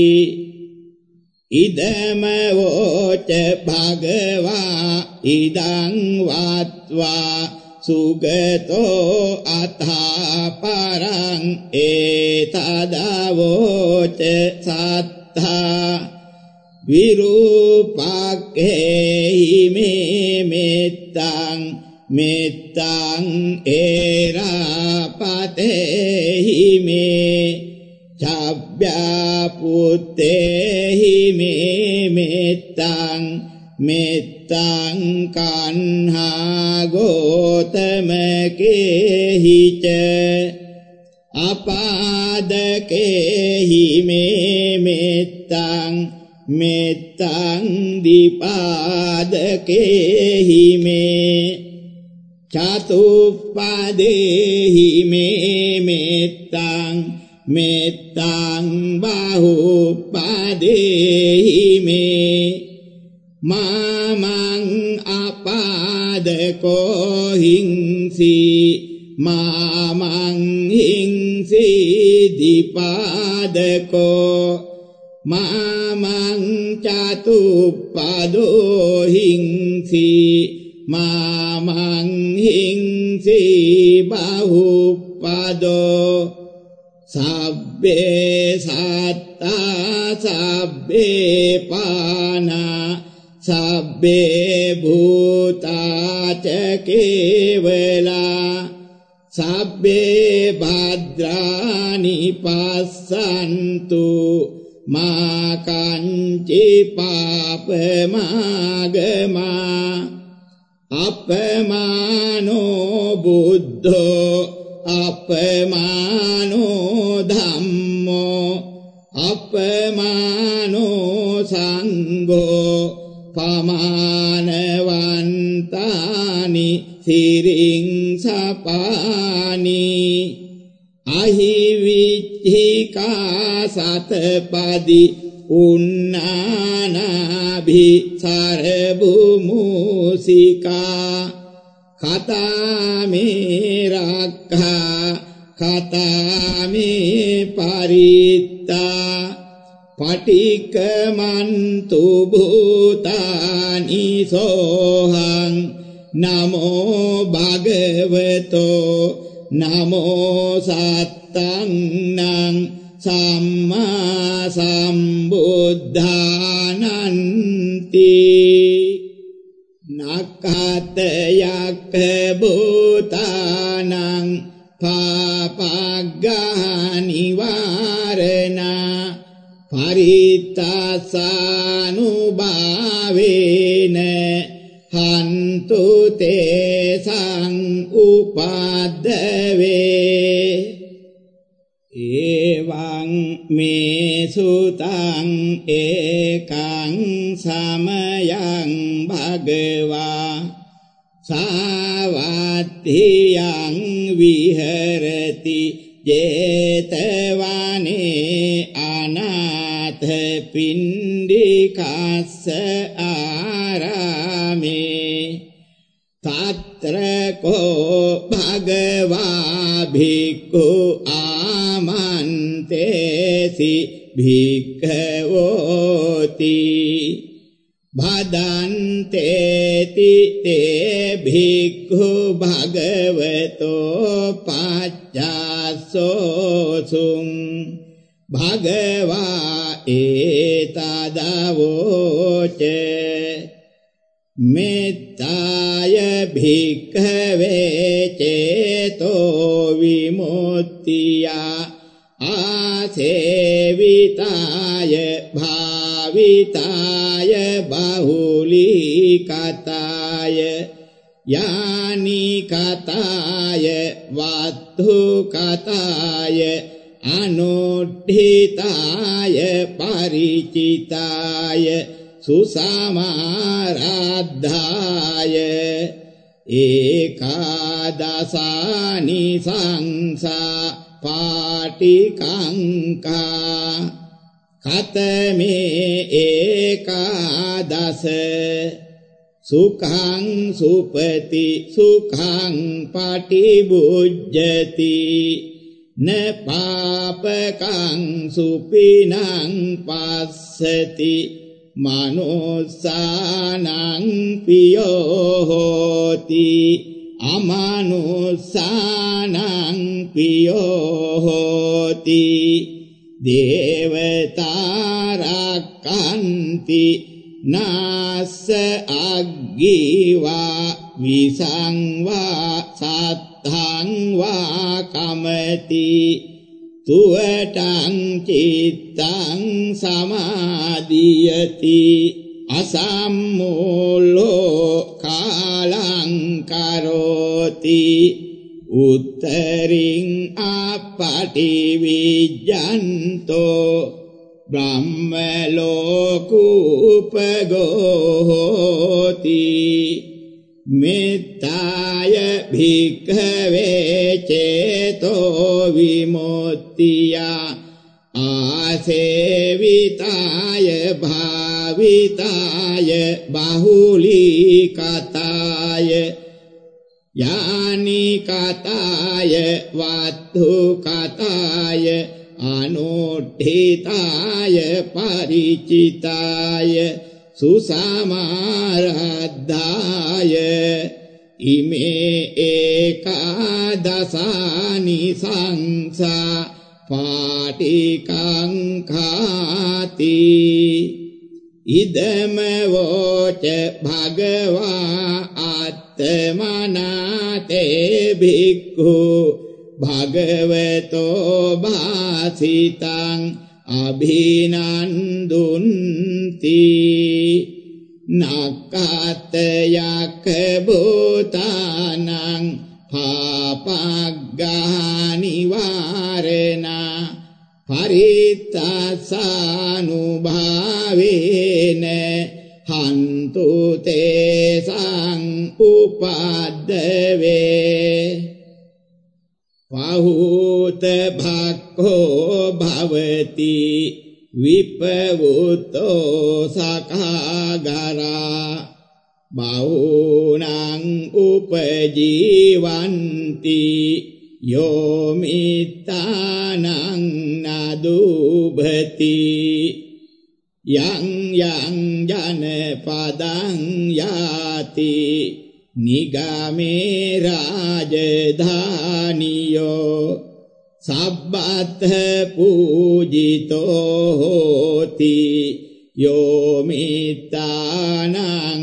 ඉදම වෝච භගවා ඉදං වත්වා සුගතෝ අතා පරං ඒතදවෝච සත්තා විරූපක්ඛේහි මේ මෙත්තං මෙත්තං ඒරාපතේහි මේ චබ්බ්‍යාපුත්තේහි මේ මෙත්තං මෙත්තං කන්හා ගෝතමකේහිච අපාදකේහි මේ මෙත්තං මෙත්තං දීපාදකේහි මේ චතුප්පදේහි මේ මෙත්තං මෙත්තං බාහුප්පදේහි මේ මාමං අපාදකෝ හිංසි මාමං හිංසි දීපාදකෝ මාමං චතුප්පදෝ හිංසි මාමං හිංසි බාහුප්පදෝ සබ්බේ සත්තා සබ්බේ පානා සබ්බේ භූතා ච කේවලා සබ්බේ භද්‍රානි පස්සන්තු මා කංචි පාපමාගමා අපමානෝ බුද්ධෝ අපමානෝ ධම්මෝ අපමානෝ සංඝෝ පමානවන්තානි සිරින් සපානි අහිවිච්ඡිකා සතපදි උන්නානාභි සරබුමුසිකා කතාමේ රක්ඛා කතාමේ පරිත්තා පටික්කමන්තු භූතානි සෝහං නමෝ භගවතෝ නමෝ සත්තං නං සම්මා සම්බුද්ධානන්ති නක්ඛතයක්ඛ භූතානං පාපග්ගානිවාරණා පරිත්තාසානුභාවේන හන්තු තේසං උපාදවේ එවං මේ සුතං ඒකං සමයං භගවා සාවත්තියං විහෙරති ජේතවනේ අනාථ පිණ්ඩිකස්ස ආරාමේ තත්‍ර කෝ භගවා භික්ඛු ආමන්තේසි භික්ඛවෝති භදන්තේති තේ භික්ඛු භගවතෝ පච්චාසෝසුං භගවා ඒතදවෝච මෙත්තාය භික්ඛවේ චේතෝ විමුක්තියා ආසේවිතාය භාවිතාය බහුලීකතාය යානි කතාය වත්තු කතාය අනුද්ධිතාය පරිචිතාය සුසමාරද්ධාය ඒකාදසානි සංසා පාටිකංකා කතමේ ඒකාදස සුඛං සුපති සුඛං පටිභුජ්ජති න පාපකං සුපිනං පස්සති මනෝසානං පියෝ හෝති අමනෝසානං පියෝ හෝති දේවතාරක්ඛන්ති සන්ති නාස්ස අග්ගීවා විසංවා සත්තං වා කමති තුවටං චිත්තං සමාධියති අසම්මූලෝ කාලං කරෝති උත්තරින් අපටිවිජ්ජන්තෝ බ්‍රහ්ම ලෝකූපගෝති මෙත්තාය භික්ඛවේ චේතෝ විමුක්තිය ආසේවිතාය භාවිතාය බහුලීකතාය යානි කතාය වත්තු කතාය අනුට්ඨිතාය පරිචිතාය සුසමාරද්ධාය ඉමේ ඒකාදසානි සංසා පාටිකංඛාති ඉදම වෝච භගවා අත්තමනාතේ භික්ඛු භගවතෝ භාසිතං අභිනන්දුන්ති නක්ඛතයක භූතානං පාපග්ගානිවාරණා පරිත්තාසානුභාවේන හන්තු තේසං උපද්දවේ පහූත භක්ඛෝ භවති විපවුතෝ සකාගරා බහූනං උපජීවන්ති යෝමිතානං නදුභති යං යං ජනපදං යාති නිගමේ රාජධානියෝ සබ්බත් පූජිතෝ හෝති යෝමිතානං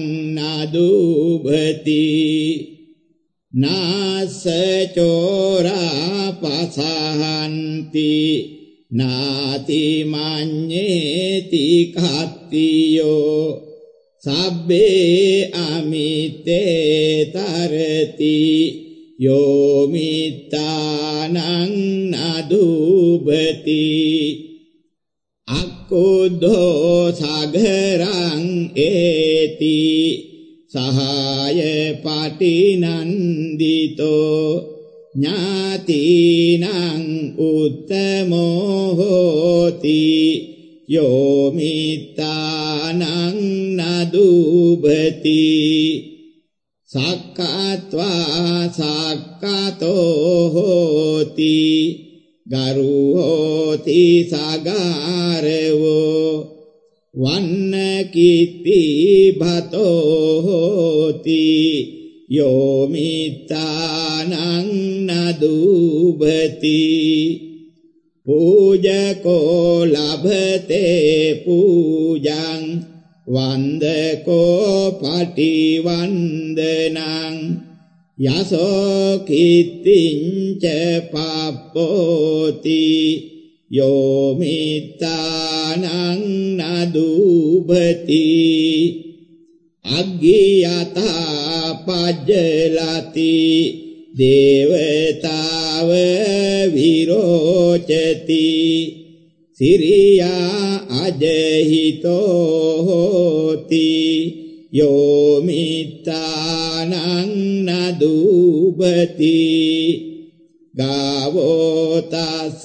නදුභති නාස චෝරා පසහන්ති නාති මඤ්ඤේති කත්තියෝ සබ්බේ අමිතේ තරති යෝමිතානං නදුභති අක්ඛුද්ධෝ සඝරං ඒති සහාය පටිනන්දිතෝ ඥාතිනං උත්තමෝ හෝති යෝමිතානං නදුභති සක්කත්වා සක්කතෝ හෝති ගරුහෝති සගාරවෝ වන්න කිත්ති භතෝ හෝති යෝමිතානං නදුභති පූජකෝ ලභතේ පූජං වන්දකෝ පටිවන්දනං යසෝ කිත්තිංච පප්පෝති යෝමිතානං නදුභති අග්ගියතා පජ්ජලති දේවතාව විරෝචති සිරියා අජහිතෝ හෝති යෝමිතානං නදුභති ගාවෝ තස්ස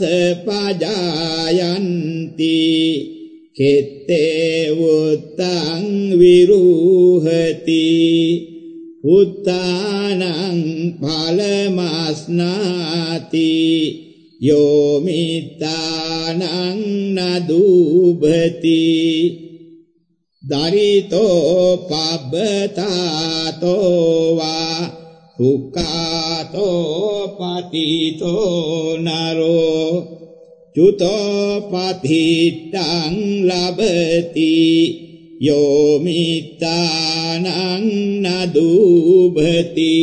පජායන්ති කෙත්තේ වුත්තං විරුහති උත්තානං ඵලමස්නාති යෝමිතානං නදුභති දරිතෝ පබ්බතාතෝ වා සුඛාතෝ පතිතෝ නරෝ චුතෝ පතිත්තං ලබති योमित्तानं नदुभति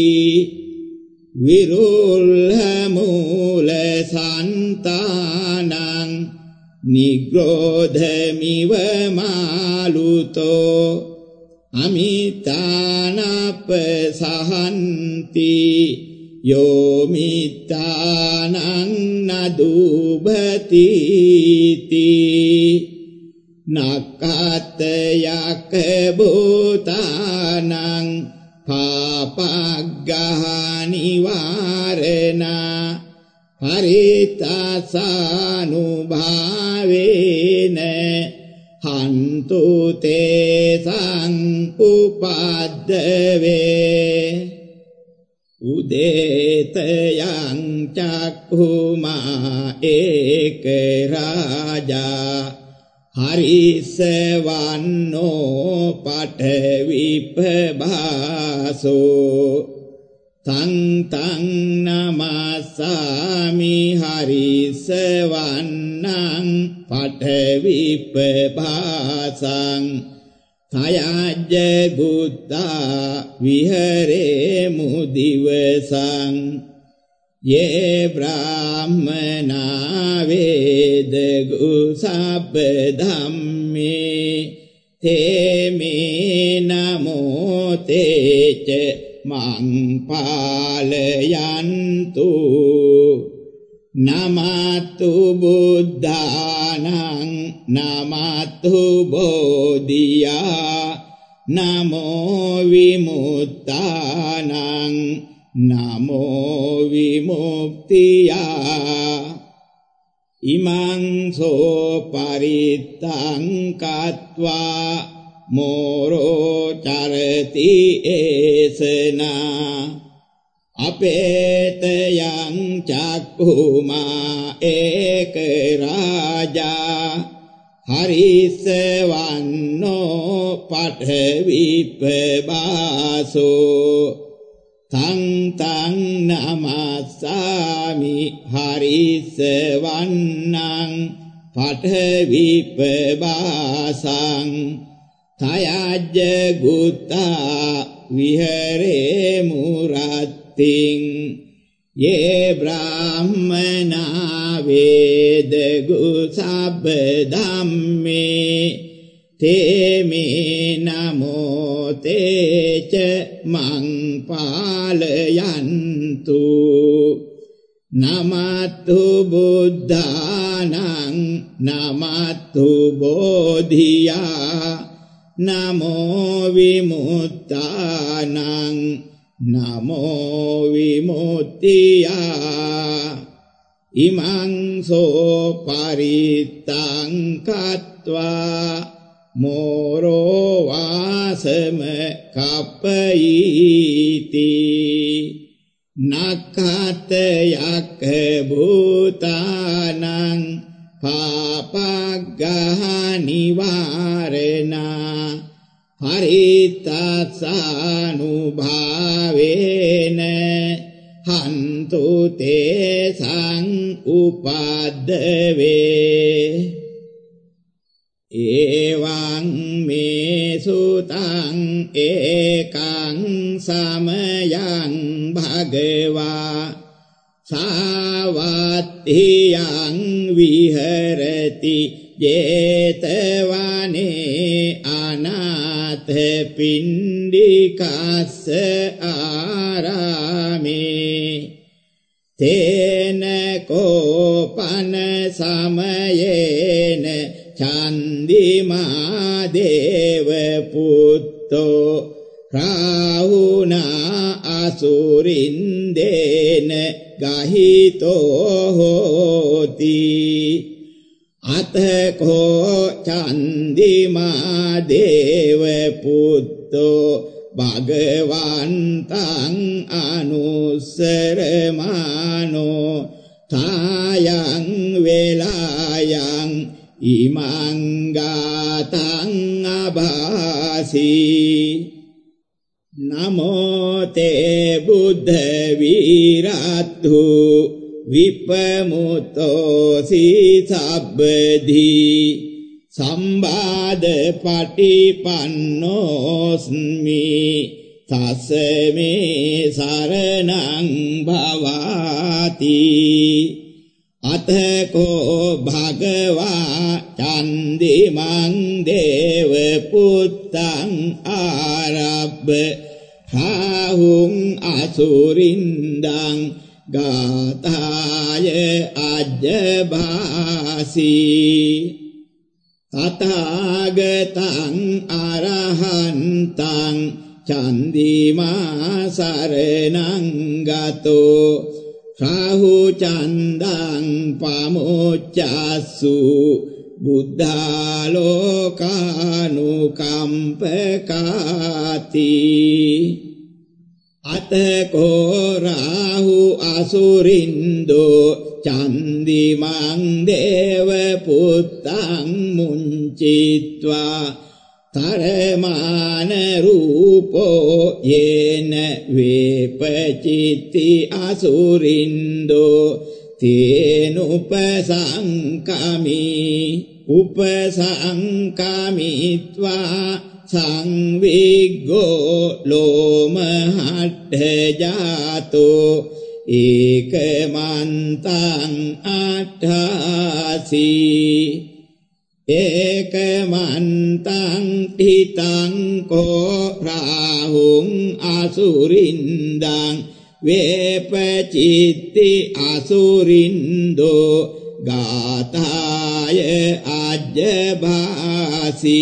विरुल्हमूलसन्तानं निग्रोधमिव मालुतो अमितानपसहन्ति योमित्तानं नदुभतीति नक्कतयकभूतानं पापग्गहनिवारणा हरितासानुभावेन हन्तु ते सङ्कुपद्दवे उदेतयं चक्षुमा एकराजा हरिसवन्नो पठविप्रभासो तं तं नमस्सामि हरिसवन्नं पठविप्रभासं तयाज्जगुत्ता विहरेमु दिवसं ये ब्राह्मणा वेदगुसाब्धम्मे ते मे नमो ते च मां पालयन्तु नमस्तु बुद्धानं नमस्तु बोधिया नमो विमुक्तानं नमो विमुक्तिया इमं सोपरितं कत्वा मोरो चरति एषना अपेतयं चक्षुमा एकराजा हरिसवन्नो पठविप्रभासो तं तं नमस्सामि हरिसवन्नं पठविप्रभासं तयाज्जगुत्ता विहरेमु रत्तिं ये ब्राह्मणा वेदगुसाब्धम्मे ते मे नमो ते च मां पालयन्तु नमस्तु बुद्धानं नमस्तु बोधिया नमो विमुक्तानं नमो विमुक्तिया इमं सोपरितं कत्वा मोरो वासम कपयीति नक्कतयकभूतानं पापग्गहनिवारणा हरितासानुभावेन हन्तु ते सङ्कुपद्दवे एवं मे सुतं एकं समयं भगवा सावत्थियं विहरति जेतवने अनाथपिण्डिकस्य आरामे तेन कोपन समयेन चन्दिमा देवपुत्रो राहुना असुरिन्देन गहितो होति अथ को चन्दिमा देवपुत्रो भगवन्तं अनुसरमानो तायं वेलायं इमं गातं अभासि नमो ते बुद्धवीरात्तु विपमुतोऽसि सब्बधि සම්බාධ පටිපන්නෝස්මි තස්ස මේ සරණං භවාති අතකෝ භගවා චන්දිමං දේව පුත්තං ආරබ්බ රාහුං අසුරින්දං ගාතාය අජ්ජභාසි තථාගතං අරහන්තං චන්දිමා සරණං ගතෝ රාහු චන්දං පමොච්චස්සු බුද්ධාලෝකානුකම්පකාති අතකෝ රාහු අසුරින්දෝ චන්දිමං දේව පුත්තං මුංචිත්වා තරමාන රූපෝ යේන වේපචිත්ති අසුරින්දෝ තේනුපසංකමි උපසංකමිත්වා සංවිග්ගෝ ලෝමහට්ඨ ජාතෝ ඒකමන්තං අට්ඨාසි ඒකමන්තං තිතං කෝ රාහුං අසුරින්දං වේපචිත්ති අසුරින්දෝ ගාතාය අජ්ජභාසි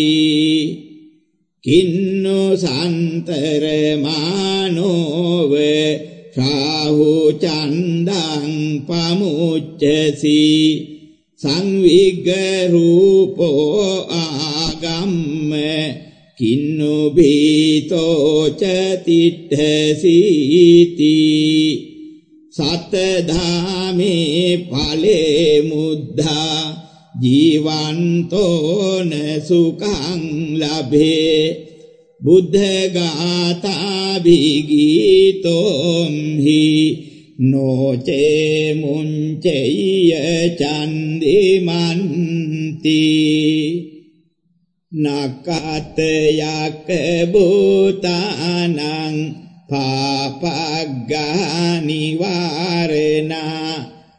කින්නු සන්තර මානෝව රාහු චන්දං පමුච්චසි සංවිග්ග රූපෝ ආගම්ම කින්නු බීතෝ චතිට්ඨසීති සතධාමේ ඵලේ මුද්ධා ජීවන්තෝන සුඛං ලබේ බුද්ධ ගාථා විගීතෝම් හි නොචේ මුංචෙය චන්දිමන්ති නකත යක් භූතානං පාපග්ගානි වාරණා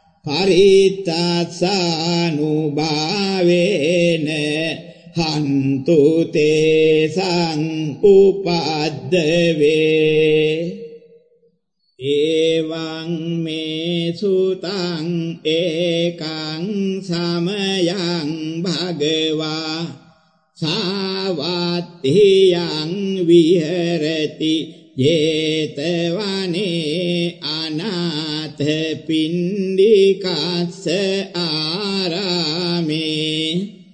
පරිත්තාසානුභාවේන හන්තු තේසං උපද්දවේ එවං මේ සුතං ඒකං සමයං භගවා සාවත්තියං විහෙරති ජේතවනේ අනාථ පිණ්ඩිකස්ස ආරාමේ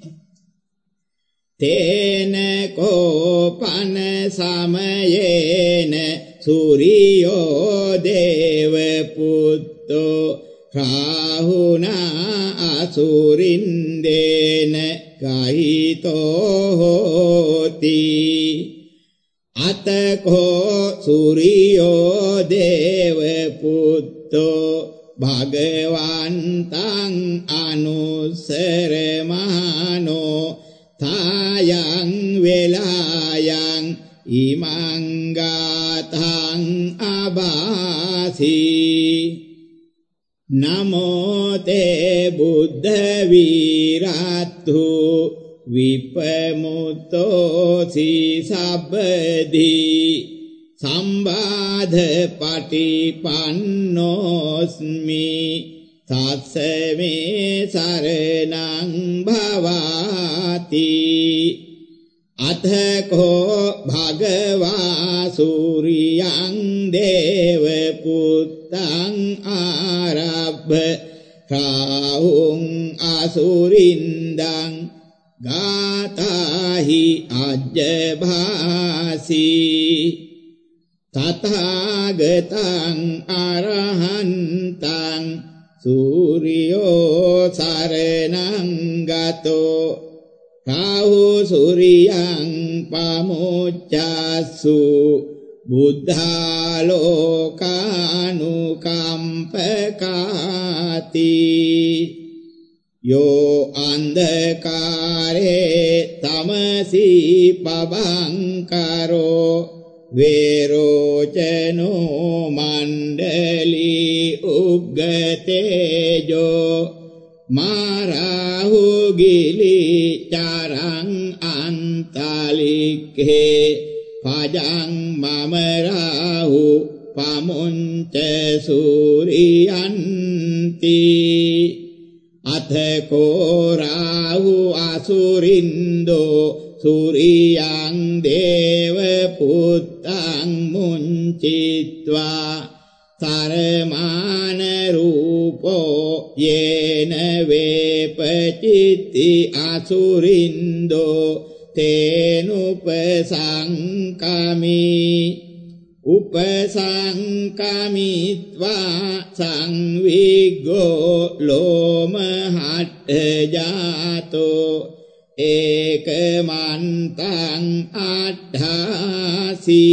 තේන කෝපන සමයේන සූරියෝ දේව පුත්තෝ රාහුනා අසුරින්දේන ගහිතෝ හෝති අතකෝ සූරියෝ දේව පුත්තෝ භගවන්තං අනුසරමානෝ තායං වෙලායං ඉමං ගාතං අබාසි නමෝ තේ බුද්ධ වීරත්තු විපමුත්තෝසි සබ්බදී සම්බාධ පටිපන්නෝස්මි තස්ස මේ සරණං භවාති අතකෝ භගවා සූරියං දේව පුත්තං ආරබ්බ රාහුං අසුරින්දං ගාතාහි අජ්ජභාසි තථාගතං අරහන්තං සූරියෝ සරණං ගතෝ රාහු සූරියං පමුච්චස්සු බුද්ධාලෝකානුකම්පකාති यो अंधकारे तमसी पवंकरो वेरोचनो मंडली उग्गतेजो माराहुगिली चारं अंतलिखे भजं ममराहु पमुञ्च सूर्यन्ति अथ को राहु असुरिन्दो सूर्यं देवपुत्रं मुञ्चित्वा सरमानरूपो येन वेपचित्ति असुरिन्दो तेनुपसंकमि उपसंकमित्वा संविगो लोमहट्टजातो एकमन्तं अट्ठासि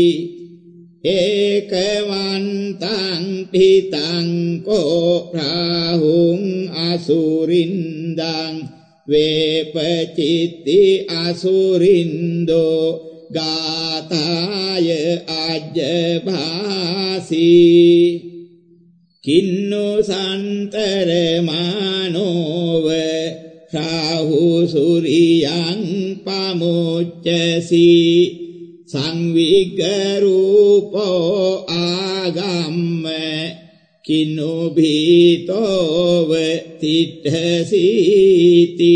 एकमन्तं पितं को राहुं असुरिन्दं वेपचित्ति असुरिन्दो गाताय अजभासि किन्नु सन्तरमानोव राहु सूर्यं पमुच्चसि संविग्गरूपो आगम्य किन्नु भीतोव तिष्ठसीति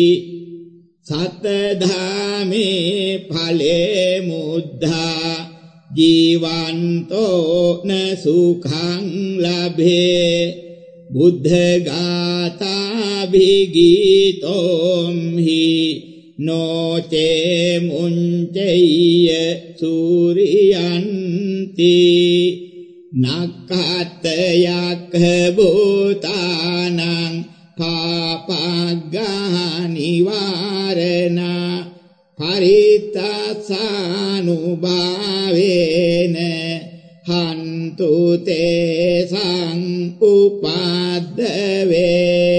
सतधामे फले मुद्धा जीवन्तो न सुखं लभे बुद्धगाथाभिगीतों हि नो चे मुञ्चय्य सूर्यन्ति नक्खतयक्खभूतानां पापग्गहनिवारणा परित्तासानुभावेन हन्तु तेषां उपाद्धवे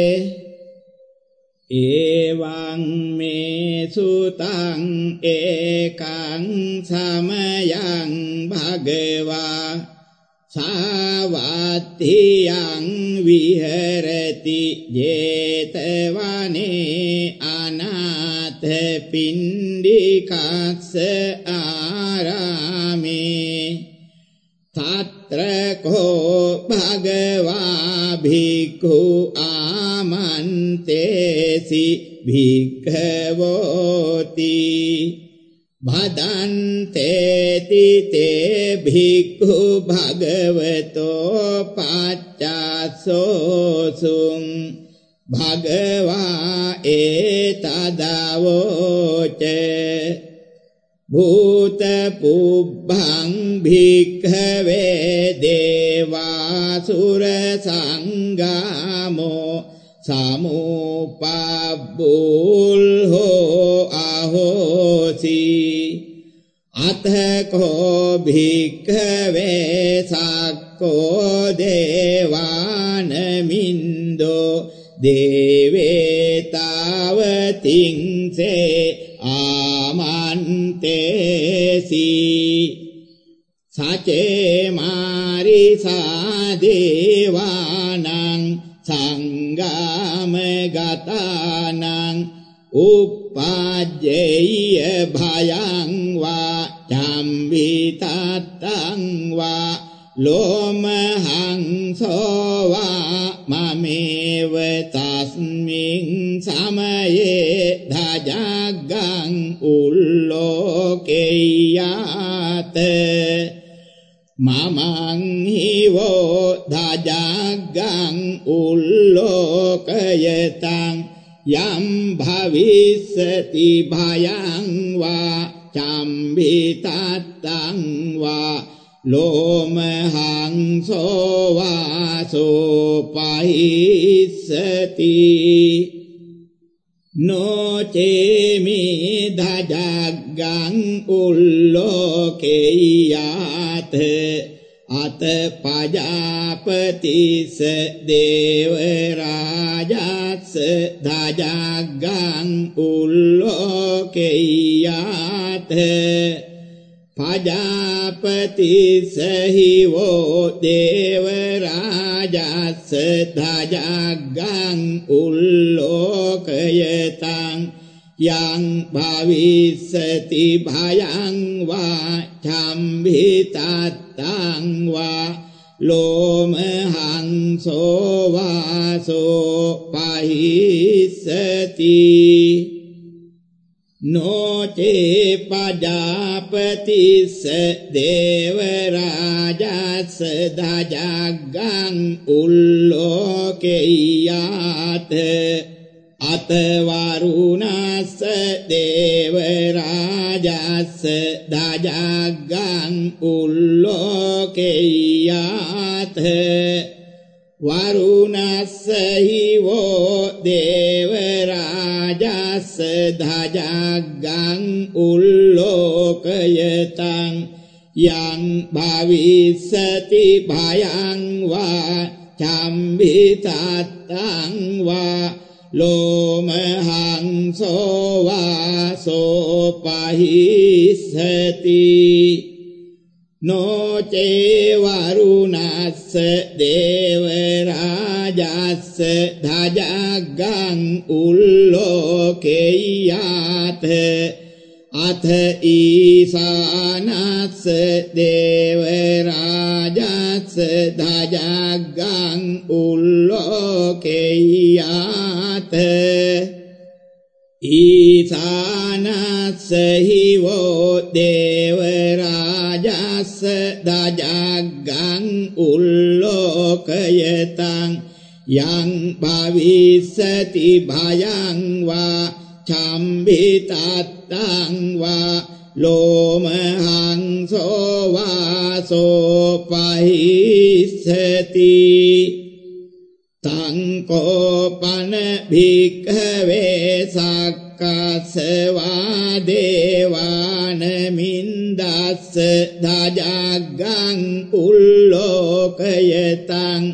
एवं मे सुतं एकं समयं भगवा सावत्थियं विहरति जेतवने अनाथपिण्डिकास्य आरामे तत्र को भगवा भिक्खु आमन्तेसि भिक्खवोति भदन्तेति ते भिक्खु भगवतो पश्चात्सोऽसुं भगवा एतदवोच भूतपुब्भं भिक्खवे देवासुरसङ्गमो समुपबुल्हो अहोसि अथ को भिक्खवे सको देवानमिन्दो देवेतावतिंसे आमन्तेसि सचे मारिसा देवानां संगमगतानां उपाज्येय भयं वा चम्बिततं वा लोमहंसो वा ममेव तस्मिन् समये धजगं उल्लोकेयात् ममं हि वो धजगं उल्लोकयतं यं भविष्यति भयं वा चम्बिततं वा लोमहंसो वा सोपहिष्यति नो चेमि धजगं उल्लोकेयात् අත පජාපතිස දේව රාජස්ස දජග්ගං උල්ලෝකෙය්‍යාත පජාපතිස හිවෝ දේව රාජස්ස දජග්ගං උල්ලෝකයතං යං භවිස්සති භයං වා චම්භිතත්තං වා ලෝමහංසෝ වාසෝ පහිස්සති නොචේ පජාපතිස්ස දේව රාජස්ස දජග්ගං උල්ලෝකෙය්‍යාත අත වරුණස්ස දේව රාජස්ස දජග්ගං උල්ලෝකෙය්‍යාත වරුණස්ස හිවෝ දේව රාජස්ස දජග්ගං උල්ලෝකයතං යං භවිස්සති භයං වා චම්භිතත්තං වා ලෝමහංසෝ වාසෝ පහිස්සති නොචේ වරුණස්ස දේව රාජස්ස දජග්ගං උල්ලෝකෙය්‍යාත අත ඊසානස්ස දේව රාජස්ස දජග්ගං උල්ලෝකෙය්‍යාත ඊසානස්ස හිවෝ දේව රාජස්ස දජග්ගං උල්ලෝකයතං යං භවිස්සති භයං වා චම්භිතත්තං වා ලෝමහංසෝ වාසෝ පහිස්සති තං කෝපන භික්ඛවේ සක්කස්සවා දේවාන මින්දස්ස දජග්ගං උල්ලෝකයතං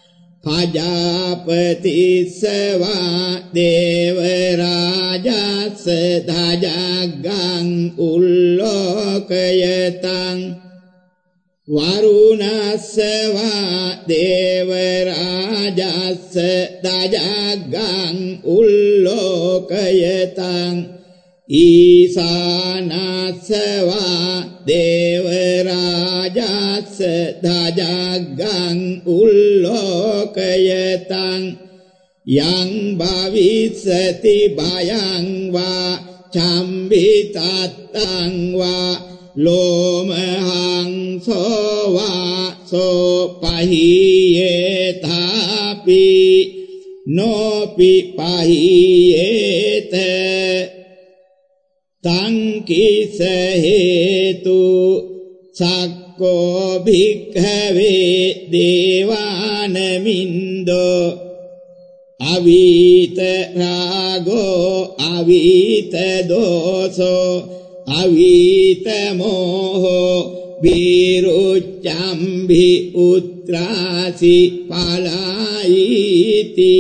පජාපතිස්සවා දේව රාජස්ස දජග්ගං උල්ලෝකයතං වරුණස්සවා දේව රාජස්ස දජග්ගං උල්ලෝකයතං ඊසානස්සවා දේව රාජස්ස දජග්ගං උල්ලෝකයතං යං භවිස්සති භයං වා චම්භිතත්තං වා ලෝමහංසෝ වාසෝ පහියේතාපි නොපි පහියේත තං කිස හේතු සක්කෝ භික්ඛවේ දේවාන මින්දෝ අවීත රාගෝ අවීත දෝසෝ අවීත මෝහෝ විරුච්ඡම්භි උත්‍රාසි පලායිති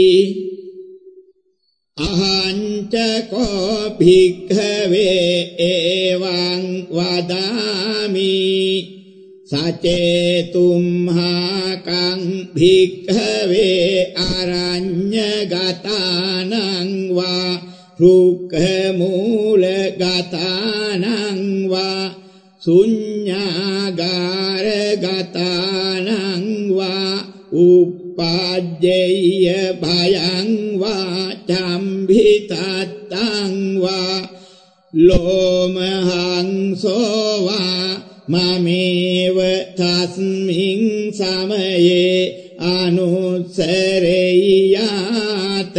අහංච කෝ භික්ඛවේ එවං වදාමි සචේතුම්හාකං භික්ඛවේ අරඤ්ඤගතානං වා රුක්ඛමූලගතානං වා ශුඤ්ඤාගාරගතානං වා උප්පජ්ජේය භයං වා චම්භිතත්තං වා ලෝමහංසෝ වා මමේව තස්මින් සමයේ අනුස්සරෙය්‍යාත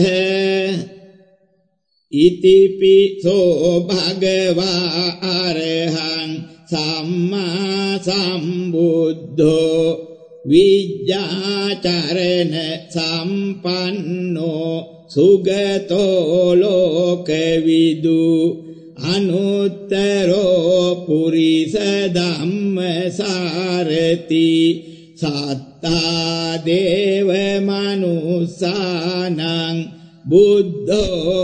ඉතිපිසෝ භගවා අරහං සම්මා සම්බුද්ධෝ විජ්ජාචරණ සම්පන්නෝ සුගතෝ ලෝකවිදු අනුත්තරෝ පුරිස ධම්ම සාරති සත්තා දේව මනුස්සානං බුද්ධෝ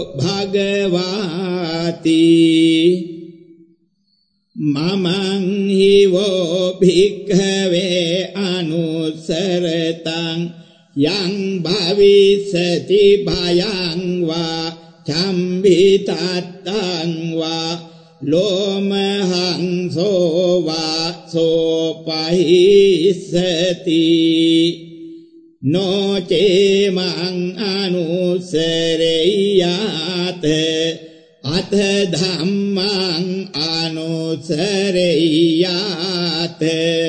භගවාති මමං හිවෝ භික්ඛවේ අනුසරතං යං භවිස්සති භයං වා චම්භිතත්තං වා ලෝමහං සෝවා සෝපහිස්සති නොචේමං අනුසරෙය්‍යාත අත ධම්මං අනුසරෙය්‍යාත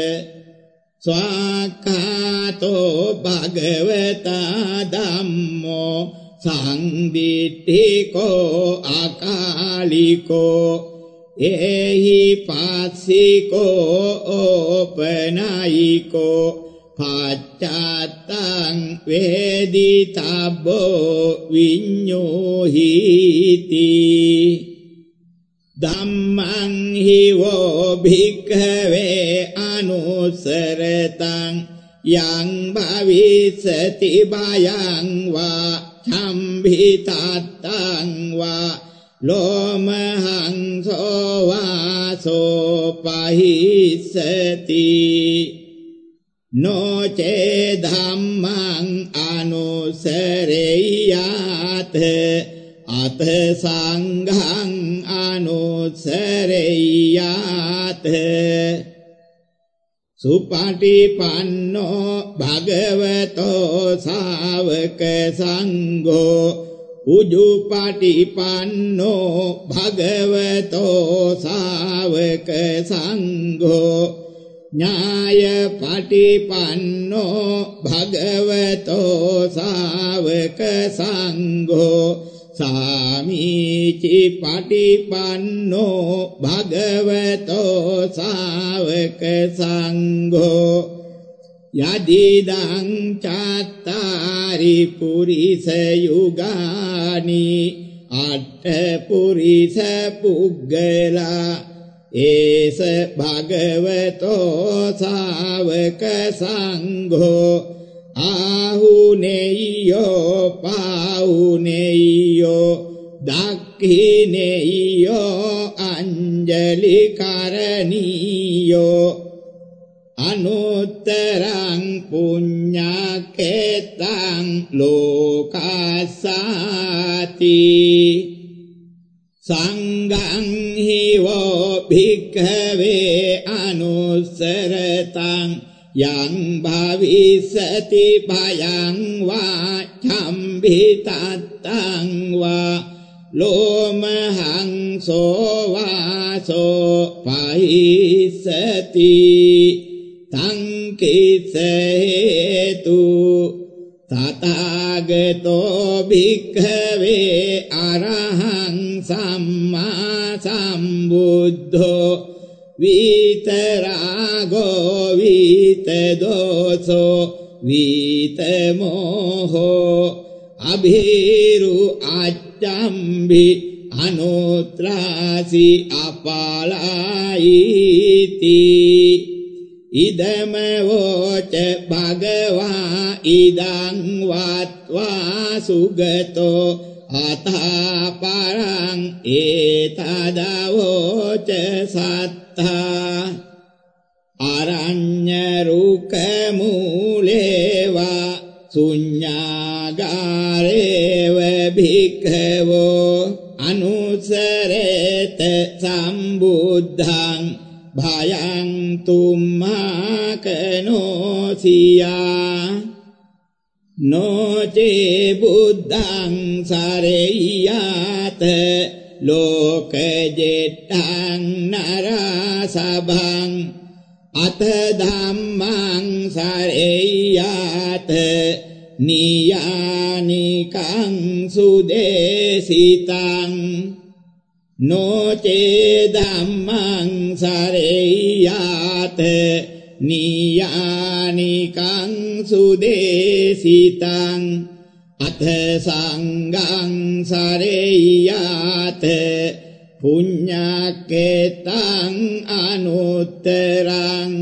ස්වාක්ඛාතෝ භගවතා ධම්මෝ සංදිට්ඨිකෝ අකාලිකෝ එහි පාස්සිකෝ ඕපනයිකෝ පච්චත්තං වේදිතබ්බෝ විඤ්ඤෝහිති ධම්මං හිවෝ භික්ඛවේ අනුසරතං යං භවිස්සති භයං වා චම්භිතත්තං වා ලෝමහං සෝවා සෝපහිස්සති නොචේ ධම්මං අනුසරෙය්‍යාත අත සංඝං අනුසරෙය්‍යාත සුපටිපන්නෝ භගවතෝ ශාවක සංඝෝ උජුපටිපන්නෝ භගවතෝ ශාවක සංඝෝ ඥායපටිපන්නෝ භගවතෝ ශාවක සංඝෝ සාමීචි පටිපන්නෝ භගවතෝ ශාවක සංඝෝ යදිදං චත්තාරි පුරිස යුගානි අට්ඨ පුරිස පුග්ගලා ඒස භගවතෝ ශාවක සංඝෝ ආහුනේයෝ පාහුනේයෝ දක්ඛිනේයෝ අංජලි කරණීයෝ අනුත්තරං පුඤ්ඤකේතං ලෝකස්සාති සංඝං හිවෝ භික්ඛවේ අනුසරතං යං භවිස්සති භයං වා චම්භිතත්තං වා ලෝමහං සෝවා සෝපහිස්සති තං කිස්ස හේතු තථාගතෝ භික්ඛවේ අරහං සම්මා සම්බුද්ධෝ විතරාගෝ විතදෝසෝ විතමෝහෝ අභීරු අච්ඡම්බි අනුත්‍රාසි අපාලායිති ඉදම වෝච භගවා ඉදං වත්වා සුගතෝ අතාපරං ඒතදවෝච සත්තා අරඤ්ඤ රුක මූලේවා ශුඤ්ඤාගාරේව භික්ඛවෝ අනුසරේත සම්බුද්ධං භයං තුම්මාකනෝසියා නොචේ බුද්ධං සරෙය්‍යාත ලෝකජෙට්ටං නරසභං අත ධම්මං සරෙය්‍යාත නියානිකං සුදේසිතං නොචේ ධම්මං සරෙය්‍යාත නියානිකං සුදේසිතං අත සංඝං සරෙය්‍යාත පුඤ්ඤාකේතං අනුත්තරං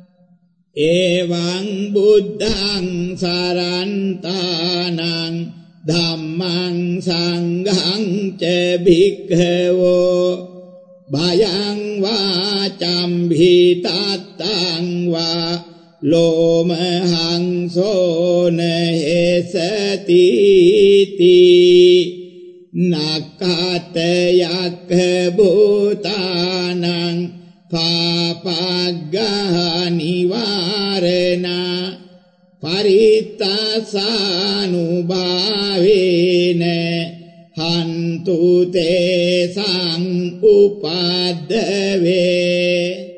එවං බුද්ධං සරන්තානං ධම්මං සංඝං ච භික්ඛවෝ භයං වාචම් භීතත්තං වා ලෝමහං සෝන හේසති නක්ඛතයක්ඛ භූතානං පාපග්ගහ නිවාරණා පරිත්තාසානුභාවේන හන්තු තේසං උපද්දවේ